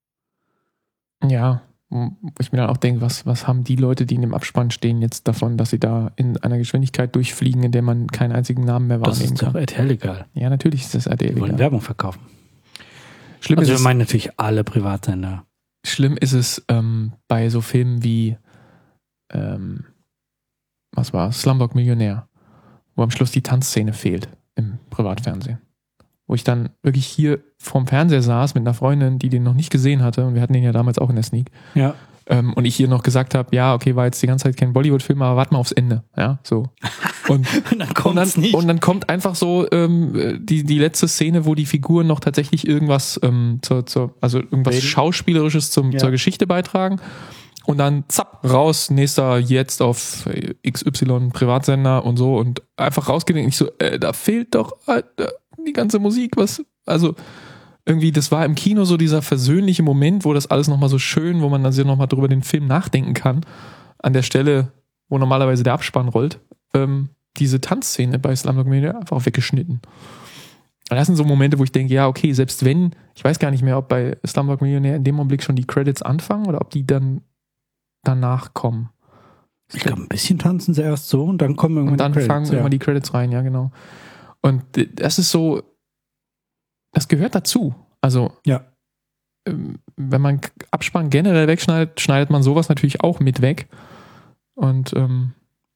Ja, wo ich mir dann auch denke, was, was haben die Leute, die in dem Abspann stehen, jetzt davon, dass sie da in einer Geschwindigkeit durchfliegen, in der man keinen einzigen Namen mehr Das wahrnehmen ist doch kann. R T L egal. Ja, natürlich ist das R T L Die wollen egal. Werbung verkaufen. Schlimm Also ist wir es, meinen natürlich alle Privatsender. schlimm ist es ähm, bei so Filmen wie ähm, was war Slumdog Millionär, wo am Schluss die Tanzszene fehlt im Privatfernsehen. Wo ich dann wirklich hier vorm Fernseher saß mit einer Freundin, die den noch nicht gesehen hatte und wir hatten den ja damals auch in der Sneak. Ja. Ähm, und ich hier noch gesagt habe, ja, okay, war jetzt die ganze Zeit kein Bollywood-Film, aber warte mal aufs Ende. Ja, so. Und, Und dann und, kommt's dann, nicht. und dann kommt einfach so ähm, die, die letzte Szene, wo die Figuren noch tatsächlich irgendwas ähm, zur, zur, also irgendwas Reden. Schauspielerisches zum, Ja. zur Geschichte beitragen. Und dann zapp, raus, nächster jetzt auf X Y Privatsender und so und einfach rausgehen und ich so, äh, da fehlt doch Alter, die ganze Musik, was, also irgendwie, das war im Kino so dieser versöhnliche Moment, wo das alles nochmal so schön, wo man dann sich nochmal drüber den Film nachdenken kann, an der Stelle, wo normalerweise der Abspann rollt, ähm, diese Tanzszene bei Slumdog Millionär einfach weggeschnitten. Und das sind so Momente, wo ich denke, ja, okay, selbst wenn, ich weiß gar nicht mehr, ob bei Slumdog Millionär in dem Augenblick schon die Credits anfangen oder ob die dann danach kommen. Ich glaube, ein bisschen tanzen sie erst so und dann kommen irgendwann Und dann die Credits, fangen ja. irgendwann die Credits rein, ja, genau. Und das ist so, das gehört dazu. Also, Ja. ähm, wenn man Abspann generell wegschneidet, schneidet man sowas natürlich auch mit weg. Und, ähm,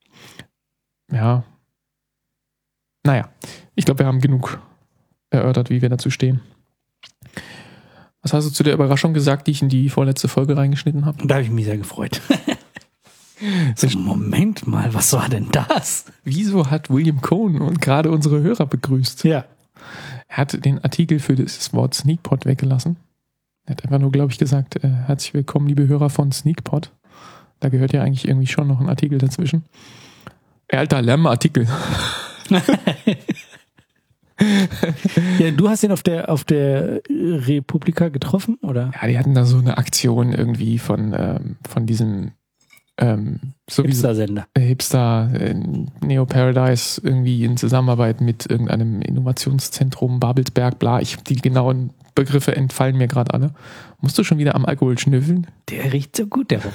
ja. Naja, ich glaube, wir haben genug erörtert, wie wir dazu stehen. Was hast du zu der Überraschung gesagt, die ich in die vorletzte Folge reingeschnitten habe? Und da habe ich mich sehr gefreut. So, Moment mal, was war denn das? Wieso hat William Cohn und gerade unsere Hörer begrüßt? Ja. Er hat den Artikel für das Wort Sneakpot weggelassen. Er hat einfach nur, glaube ich, gesagt, äh, herzlich willkommen, liebe Hörer von Sneakpot. Da gehört ja eigentlich irgendwie schon noch ein Artikel dazwischen. Alter, Lärm-Artikel. Ja, du hast ihn auf der auf der Republika getroffen, oder? Ja, die hatten da so eine Aktion irgendwie von, ähm, von diesem ähm, so Hipster-Sender. Wie Hipster, äh, Neo Paradise irgendwie in Zusammenarbeit mit irgendeinem Innovationszentrum, Babelsberg, bla. Ich, die genauen Begriffe entfallen mir gerade alle. Musst du schon wieder am Alkohol schnüffeln? Der riecht so gut, der Rum.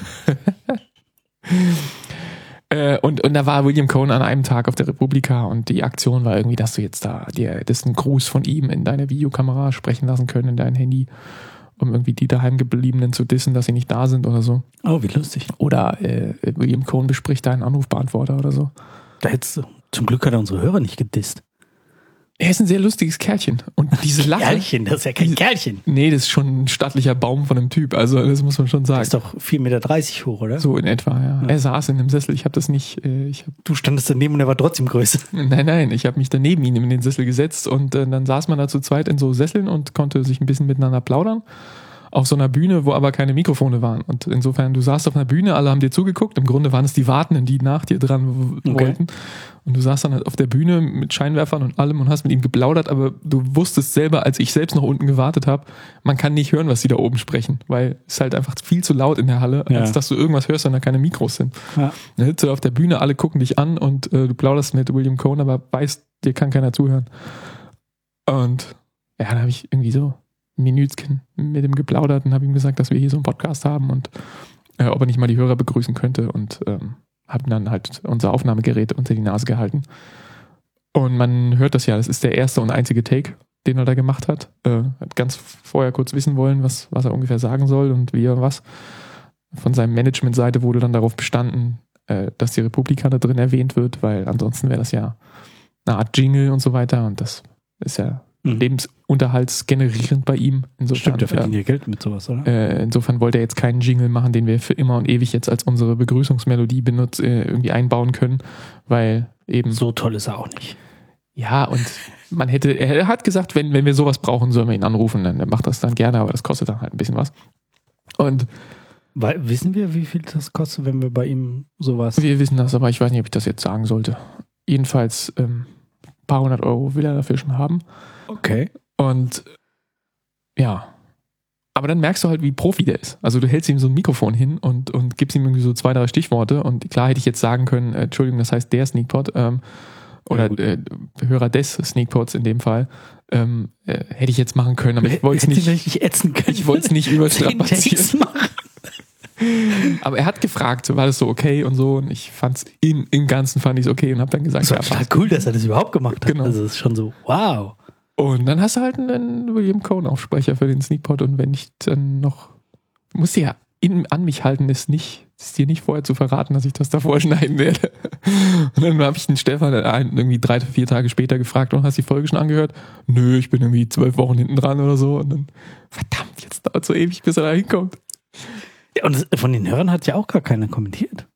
äh, und, und da war William Cohen an einem Tag auf der Republika und die Aktion war irgendwie, dass du jetzt da dir das einen Gruß von ihm in deine Videokamera sprechen lassen können, in dein Handy, um irgendwie die daheim gebliebenen zu dissen, dass sie nicht da sind oder so. Oh, wie lustig. Oder äh, William Cohen bespricht deinen Anrufbeantworter oder so. Da hättest du, zum Glück hat er unsere Hörer nicht gedisst. Er ist ein sehr lustiges Kerlchen. Und diese Lache. Kerlchen, das ist ja kein Kerlchen. Nee, das ist schon ein stattlicher Baum von einem Typ. Also, das muss man schon sagen. Das ist doch vier Meter dreißig hoch, oder? So in etwa, ja. ja. Er saß in einem Sessel. Ich habe das nicht. Äh, ich hab, du standest daneben und er war trotzdem größer. Nein, nein. Ich habe mich daneben ihn in den Sessel gesetzt und äh, dann saß man da zu zweit in so Sesseln und konnte sich ein bisschen miteinander plaudern. Auf so einer Bühne, wo aber keine Mikrofone waren. Und insofern, du saßt auf einer Bühne, alle haben dir zugeguckt. Im Grunde waren es die Wartenden, die nach dir dran w- okay. wollten. Und du saßt dann halt auf der Bühne mit Scheinwerfern und allem und hast mit ihm geplaudert, aber du wusstest selber, als ich selbst noch unten gewartet habe, man kann nicht hören, was sie da oben sprechen, weil es halt einfach viel zu laut in der Halle, ja. als dass du irgendwas hörst, wenn da keine Mikros sind. Ja. Dann sitzt du auf der Bühne, alle gucken dich an und äh, du plauderst mit William Cohen, aber weißt, dir kann keiner zuhören. Und ja, dann habe ich irgendwie so Minütchen mit ihm geplaudert und habe ihm gesagt, dass wir hier so einen Podcast haben und äh, ob er nicht mal die Hörer begrüßen könnte und ähm, habe dann halt unser Aufnahmegerät unter die Nase gehalten. Und man hört das ja, das ist der erste und einzige Take, den er da gemacht hat. Äh, hat ganz vorher kurz wissen wollen, was, was er ungefähr sagen soll und wie er was. Von seinem Managementseite wurde dann darauf bestanden, äh, dass die Republika da drin erwähnt wird, weil ansonsten wäre das ja eine Art Jingle und so weiter und das ist ja mhm. lebensunterhaltsgenerierend bei ihm. Insofern, Stimmt, der verdient ja Geld mit sowas, oder? Äh, insofern wollte er jetzt keinen Jingle machen, den wir für immer und ewig jetzt als unsere Begrüßungsmelodie benutzt, äh, irgendwie einbauen können, weil eben... So toll ist er auch nicht. Ja, und man hätte, er hat gesagt, wenn, wenn wir sowas brauchen, sollen wir ihn anrufen, dann macht das dann gerne, aber das kostet dann halt ein bisschen was. Und weil, wissen wir, wie viel das kostet, wenn wir bei ihm sowas... Wir wissen das, aber ich weiß nicht, ob ich das jetzt sagen sollte. Jedenfalls ähm, ein paar hundert Euro will er dafür schon haben. Okay. Und ja, aber dann merkst du halt, wie Profi der ist. Also du hältst ihm so ein Mikrofon hin und, und gibst ihm irgendwie so zwei, drei Stichworte und klar hätte ich jetzt sagen können, äh, Entschuldigung, das heißt der Sneakpot ähm, oder ja, äh, Hörer des Sneakpots in dem Fall, ähm, äh, hätte ich jetzt machen können, aber ich wollte es nicht, nicht ätzen können. ich wollte es nicht überstrapazieren. Aber er hat gefragt, war das so okay und so und ich fand es im, im Ganzen fand ich es okay und habe dann gesagt, das war ja, total cool, dass er das überhaupt gemacht hat. Genau. Also es ist schon so, wow. Und dann hast du halt einen William Cohen-Aufsprecher für den Sneakpot und wenn ich dann noch, du musst dir ja in, an mich halten, ist nicht, ist dir nicht vorher zu verraten, dass ich das davor schneiden werde. Und dann habe ich den Stefan irgendwie drei, vier Tage später gefragt, und hast du die Folge schon angehört? Nö, ich bin irgendwie zwölf Wochen hinten dran oder so. Und dann, verdammt, jetzt dauert es so ewig, bis er da hinkommt. Ja, und von den Hörern hat ja auch gar keiner kommentiert.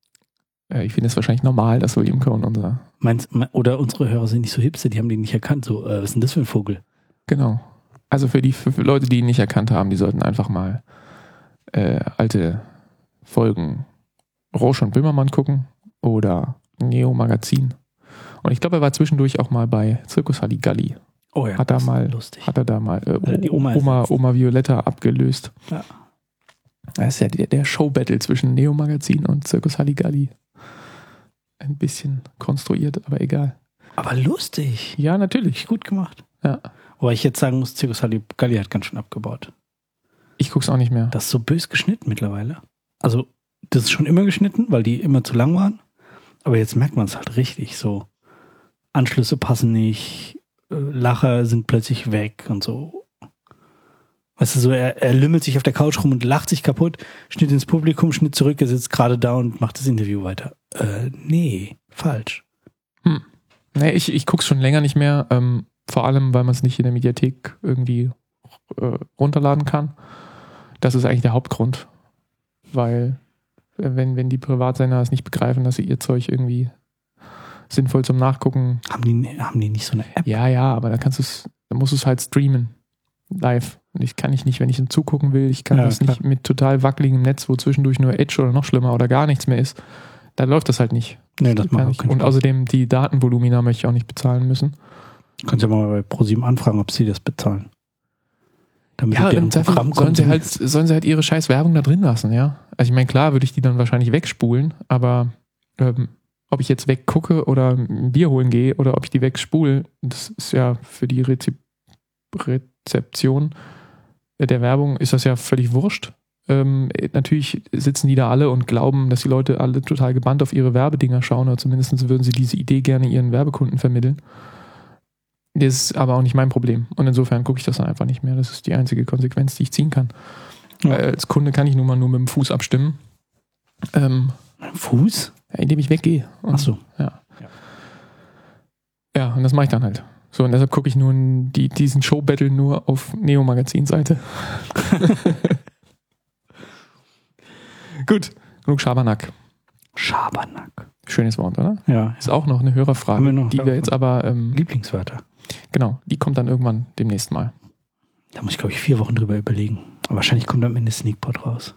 Ja, ich finde es wahrscheinlich normal, dass William Cohen unser... Meinst, oder unsere Hörer sind nicht so hipster, die haben den nicht erkannt. So, äh, was ist denn das für ein Vogel? Genau. Also für die für, für Leute, die ihn nicht erkannt haben, die sollten einfach mal äh, alte Folgen Rausch und Böhmermann gucken oder Neo Magazin. Und ich glaube, er war zwischendurch auch mal bei Circus Halligalli. Oh ja, hat er mal, lustig. hat er da mal äh, die Oma, Oma, Oma Violetta abgelöst. Ja. Das ist ja der, der Show-Battle zwischen Neo Magazin und Circus Halligalli. Ein bisschen konstruiert, aber egal. Aber lustig. Ja, natürlich. Gut gemacht. Ja. Wobei ich jetzt sagen muss, Circus Halligalli hat ganz schön abgebaut. Ich guck's auch nicht mehr. Das ist so bös geschnitten mittlerweile. Also, das ist schon immer geschnitten, weil die immer zu lang waren. Aber jetzt merkt man es halt richtig so. Anschlüsse passen nicht, Lacher sind plötzlich weg und so. Weißt du, so er, er lümmelt sich auf der Couch rum und lacht sich kaputt, Schnitt ins Publikum, Schnitt zurück, er sitzt gerade da und macht das Interview weiter. Äh, nee, falsch. Hm. Nee, ich, ich guck's schon länger nicht mehr, ähm, vor allem, weil man es nicht in der Mediathek irgendwie äh, runterladen kann. Das ist eigentlich der Hauptgrund. Weil, wenn, wenn die Privatsender es nicht begreifen, dass sie ihr Zeug irgendwie sinnvoll zum Nachgucken. Haben die, haben die nicht so eine App? Ja, ja, aber da kannst du es, da musst du es halt streamen. Live. Und ich kann ich nicht, wenn ich ihm zugucken will, ich kann ja, das klar. nicht mit total wackeligem Netz, wo zwischendurch nur Edge oder noch schlimmer oder gar nichts mehr ist. Da läuft das halt nicht. Nee, das macht auch keinen Und Spaß. außerdem die Datenvolumina möchte ich auch nicht bezahlen müssen. Kannst ja mal bei ProSieben anfragen, ob sie das bezahlen. Damit Ja, die im deren Zweifel Programm sollen sie konsumieren. halt, sollen sie halt ihre scheiß Werbung da drin lassen, ja. Also ich meine, klar würde ich die dann wahrscheinlich wegspulen, aber ähm, ob ich jetzt weggucke oder ein Bier holen gehe oder ob ich die wegspule, das ist ja für die Rezep- Rezeption der Werbung ist das ja völlig wurscht. Ähm, natürlich sitzen die da alle und glauben, dass die Leute alle total gebannt auf ihre Werbedinger schauen oder zumindest würden sie diese Idee gerne ihren Werbekunden vermitteln. Das ist aber auch nicht mein Problem und insofern gucke ich das dann einfach nicht mehr. Das ist die einzige Konsequenz, die ich ziehen kann. Ja. Weil als Kunde kann ich nun mal nur mit dem Fuß abstimmen. Ähm, Fuß? Ja, indem ich weggehe. Und, Ach so. Ja. ja. Ja, und das mache ich dann halt. So, und deshalb gucke ich nun die, diesen Show-Battle nur auf Neo-Magazin-Seite. Gut, genug Schabernack. Schabernack. Schönes Wort, oder? Ja. Ist auch noch eine Hörerfrage, wir noch, die wir jetzt aber... Ähm, Lieblingswörter. Genau, die kommt dann irgendwann demnächst mal. Da muss ich, glaube ich, vier Wochen drüber überlegen. Aber wahrscheinlich kommt am Ende Sneakpot raus.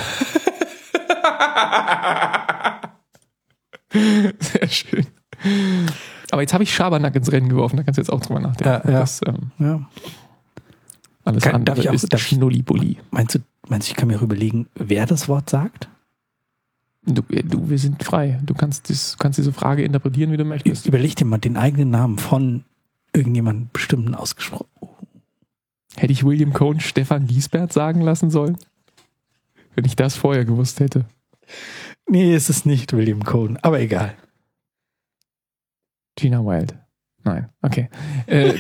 Sehr schön. Aber jetzt habe ich Schabernack ins Rennen geworfen, da kannst du jetzt auch drüber nachdenken. Ja, ja. Das, ähm, ja. Alles kann, andere darf ich auch, ist darf Schnullibulli. Meinst du, meinst du, ich kann mir auch überlegen, wer das Wort sagt? Du, du, wir sind frei. Du kannst, das, kannst diese Frage interpretieren, wie du möchtest. Überleg dir mal den eigenen Namen von irgendjemandem bestimmten ausgesprochen. Hätte ich William Cohn Stefan Giesbert sagen lassen sollen? Wenn ich das vorher gewusst hätte. Nee, es ist nicht William Cohn, aber egal. Gina Wild. Nein, okay. Äh,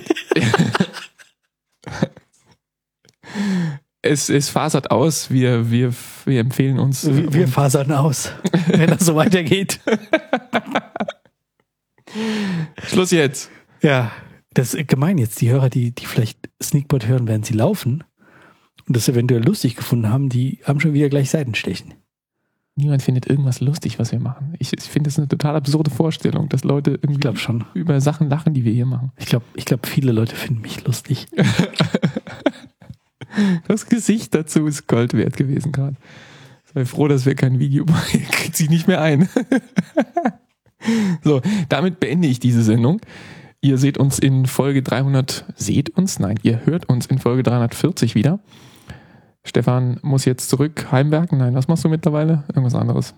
es, es fasert aus. Wir, wir, wir empfehlen uns. Wir, wir fasern aus, wenn das so weitergeht. Schluss jetzt. Ja, das ist gemein jetzt. Die Hörer, die, die vielleicht Sneakpot hören, während sie laufen und das eventuell lustig gefunden haben, die haben schon wieder gleich Seitenstechen. Niemand findet irgendwas lustig, was wir machen. Ich, ich finde das eine total absurde Vorstellung, dass Leute irgendwie glaub schon. über Sachen lachen, die wir hier machen. Ich glaube, ich glaub, viele Leute finden mich lustig. Das Gesicht dazu ist Gold wert gewesen gerade. Sei froh, dass wir kein Video machen. Kriegt sich nicht mehr ein. So, damit beende ich diese Sendung. Ihr seht uns in Folge dreihundert, seht uns? Nein, ihr hört uns in Folge dreihundertvierzig wieder. Stefan muss jetzt zurück heimwerken. Nein, was machst du mittlerweile? Irgendwas anderes.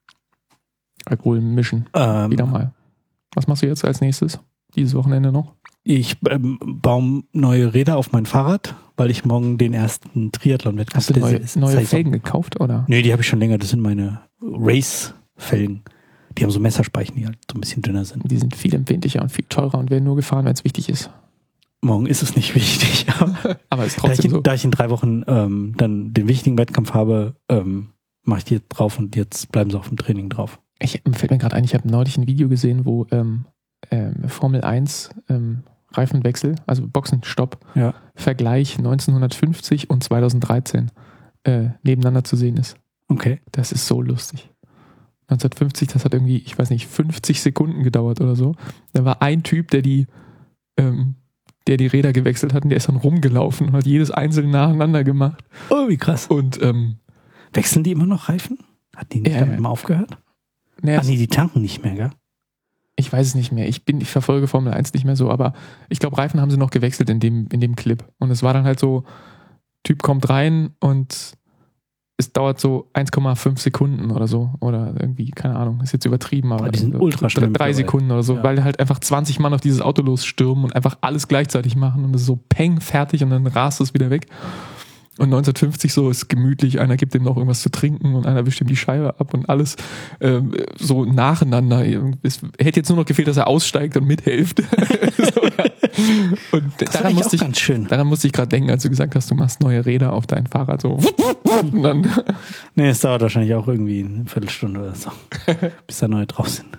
Alkohol mischen. Ähm, wieder mal. Was machst du jetzt als nächstes? Dieses Wochenende noch? Ich ähm, baue neue Räder auf mein Fahrrad, weil ich morgen den ersten Triathlon-Wettkampf... Hast du neue, neue Felgen gekauft, oder? Nee, die habe ich schon länger. Das sind meine Race-Felgen. Die haben so Messerspeichen, die halt so ein bisschen dünner sind. Die sind viel empfindlicher und viel teurer und werden nur gefahren, wenn es wichtig ist. Morgen ist es nicht wichtig. Aber, aber ist trotzdem da ich in, so. Da ich in drei Wochen ähm, dann den wichtigen Wettkampf habe, ähm, mache ich die jetzt drauf und jetzt bleiben sie auf dem Training drauf. Ich, fällt mir gerade ein, ich habe neulich ein Video gesehen, wo ähm, ähm, Formel eins ähm, Reifenwechsel, also Boxenstopp, ja. Vergleich neunzehnhundertfünfzig und zweitausenddreizehn äh, nebeneinander zu sehen ist. Okay. Das ist so lustig. neunzehnhundertfünfzig, das hat irgendwie, ich weiß nicht, fünfzig Sekunden gedauert oder so. Da war ein Typ, der die ähm, der die Räder gewechselt hat und der ist dann rumgelaufen und hat jedes einzelne nacheinander gemacht. Oh, wie krass. Und ähm, wechseln die immer noch Reifen? Hat die nicht äh, damit mal aufgehört? Nee, Ach nee, die tanken nicht mehr, gell? Ich weiß es nicht mehr. Ich bin, ich verfolge Formel eins nicht mehr so, aber ich glaube, Reifen haben sie noch gewechselt in dem, in dem Clip. Und es war dann halt so, Typ kommt rein und es dauert so eins Komma fünf Sekunden oder so. Oder irgendwie, keine Ahnung, ist jetzt übertrieben, aber die sind so ultra schnell. Drei Sekunden oder so, ja. Weil halt einfach zwanzig Mann auf dieses Auto losstürmen und einfach alles gleichzeitig machen und es ist so peng, fertig und dann rast es wieder weg. Und neunzehnhundertfünfzig so ist gemütlich, einer gibt dem noch irgendwas zu trinken und einer wischt ihm die Scheibe ab und alles ähm, so nacheinander. Es hätte jetzt nur noch gefehlt, dass er aussteigt und mithilft. So, ja. Und das daran musste, ich, ganz schön. daran musste ich gerade denken, als du gesagt hast, du machst neue Räder auf dein Fahrrad. So. Und dann nee, es dauert wahrscheinlich auch irgendwie eine Viertelstunde oder so, bis da neue drauf sind.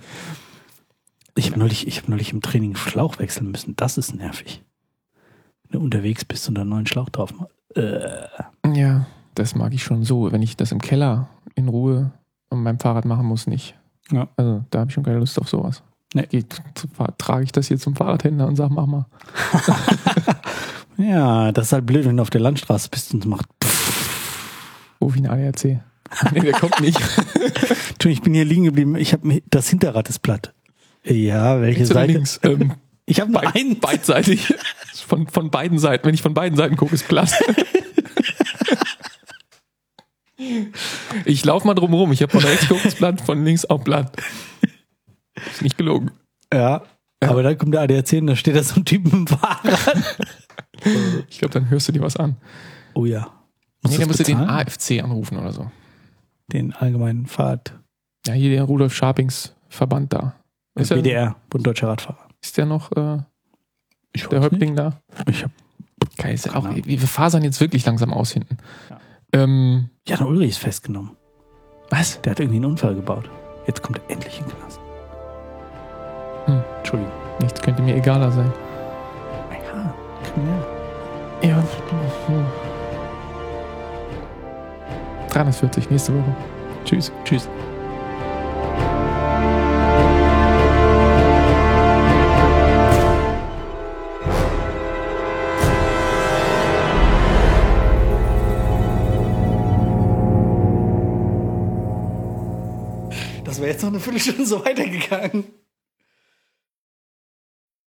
Ich habe neulich, ich hab neulich im Training einen Schlauch wechseln müssen. Das ist nervig. Wenn du unterwegs bist und einen neuen Schlauch drauf machst. Äh. Ja, das mag ich schon so. Wenn ich das im Keller in Ruhe an meinem Fahrrad machen muss, nicht. Ja. Also da habe ich schon keine Lust auf sowas. Nee. Geht, trage ich das hier zum Fahrradhändler und sage, mach mal. Ja, das ist halt blöd, wenn du auf der Landstraße bist und macht. Ruf ihn A D A C. Nee, der kommt nicht. Ich bin hier liegen geblieben. Ich habe das Hinterrad ist platt. Ja, welche Links oder Seite? links? Ähm, ich habe nur Beid, einen. Beidseitig. Von, von beiden Seiten. Wenn ich von beiden Seiten gucke, ist platt. Ich laufe mal drum rum. Ich habe von rechts kurzes Blatt, von links auch Blatt. Ist nicht gelogen. Ja, ja. Aber dann kommt der A D A C und da steht da so ein Typ mit dem Fahrrad. Ich glaube, dann hörst du dir was an. Oh ja. Nee, dann musst du den A F C anrufen oder so. Den allgemeinen Fahrt. Ja, hier der Rudolf Scharpings Verband da. Ist B D R, Bund Deutscher Radfahrer. Ist der noch äh, ich der Häuptling da? Ich hab Geil, ist ja auch, wir fasern jetzt wirklich langsam aus hinten. Ja. Ähm, Jan Ulrich ist festgenommen. Was? Der hat irgendwie einen Unfall gebaut. Jetzt kommt er endlich in den Knast. Hm. Entschuldigung. Nichts könnte mir egaler sein. Ja, kriminell. Ja. dreihundertvierzig nächste Woche. Tschüss. Tschüss. Das wäre jetzt noch eine Viertelstunde so weitergegangen.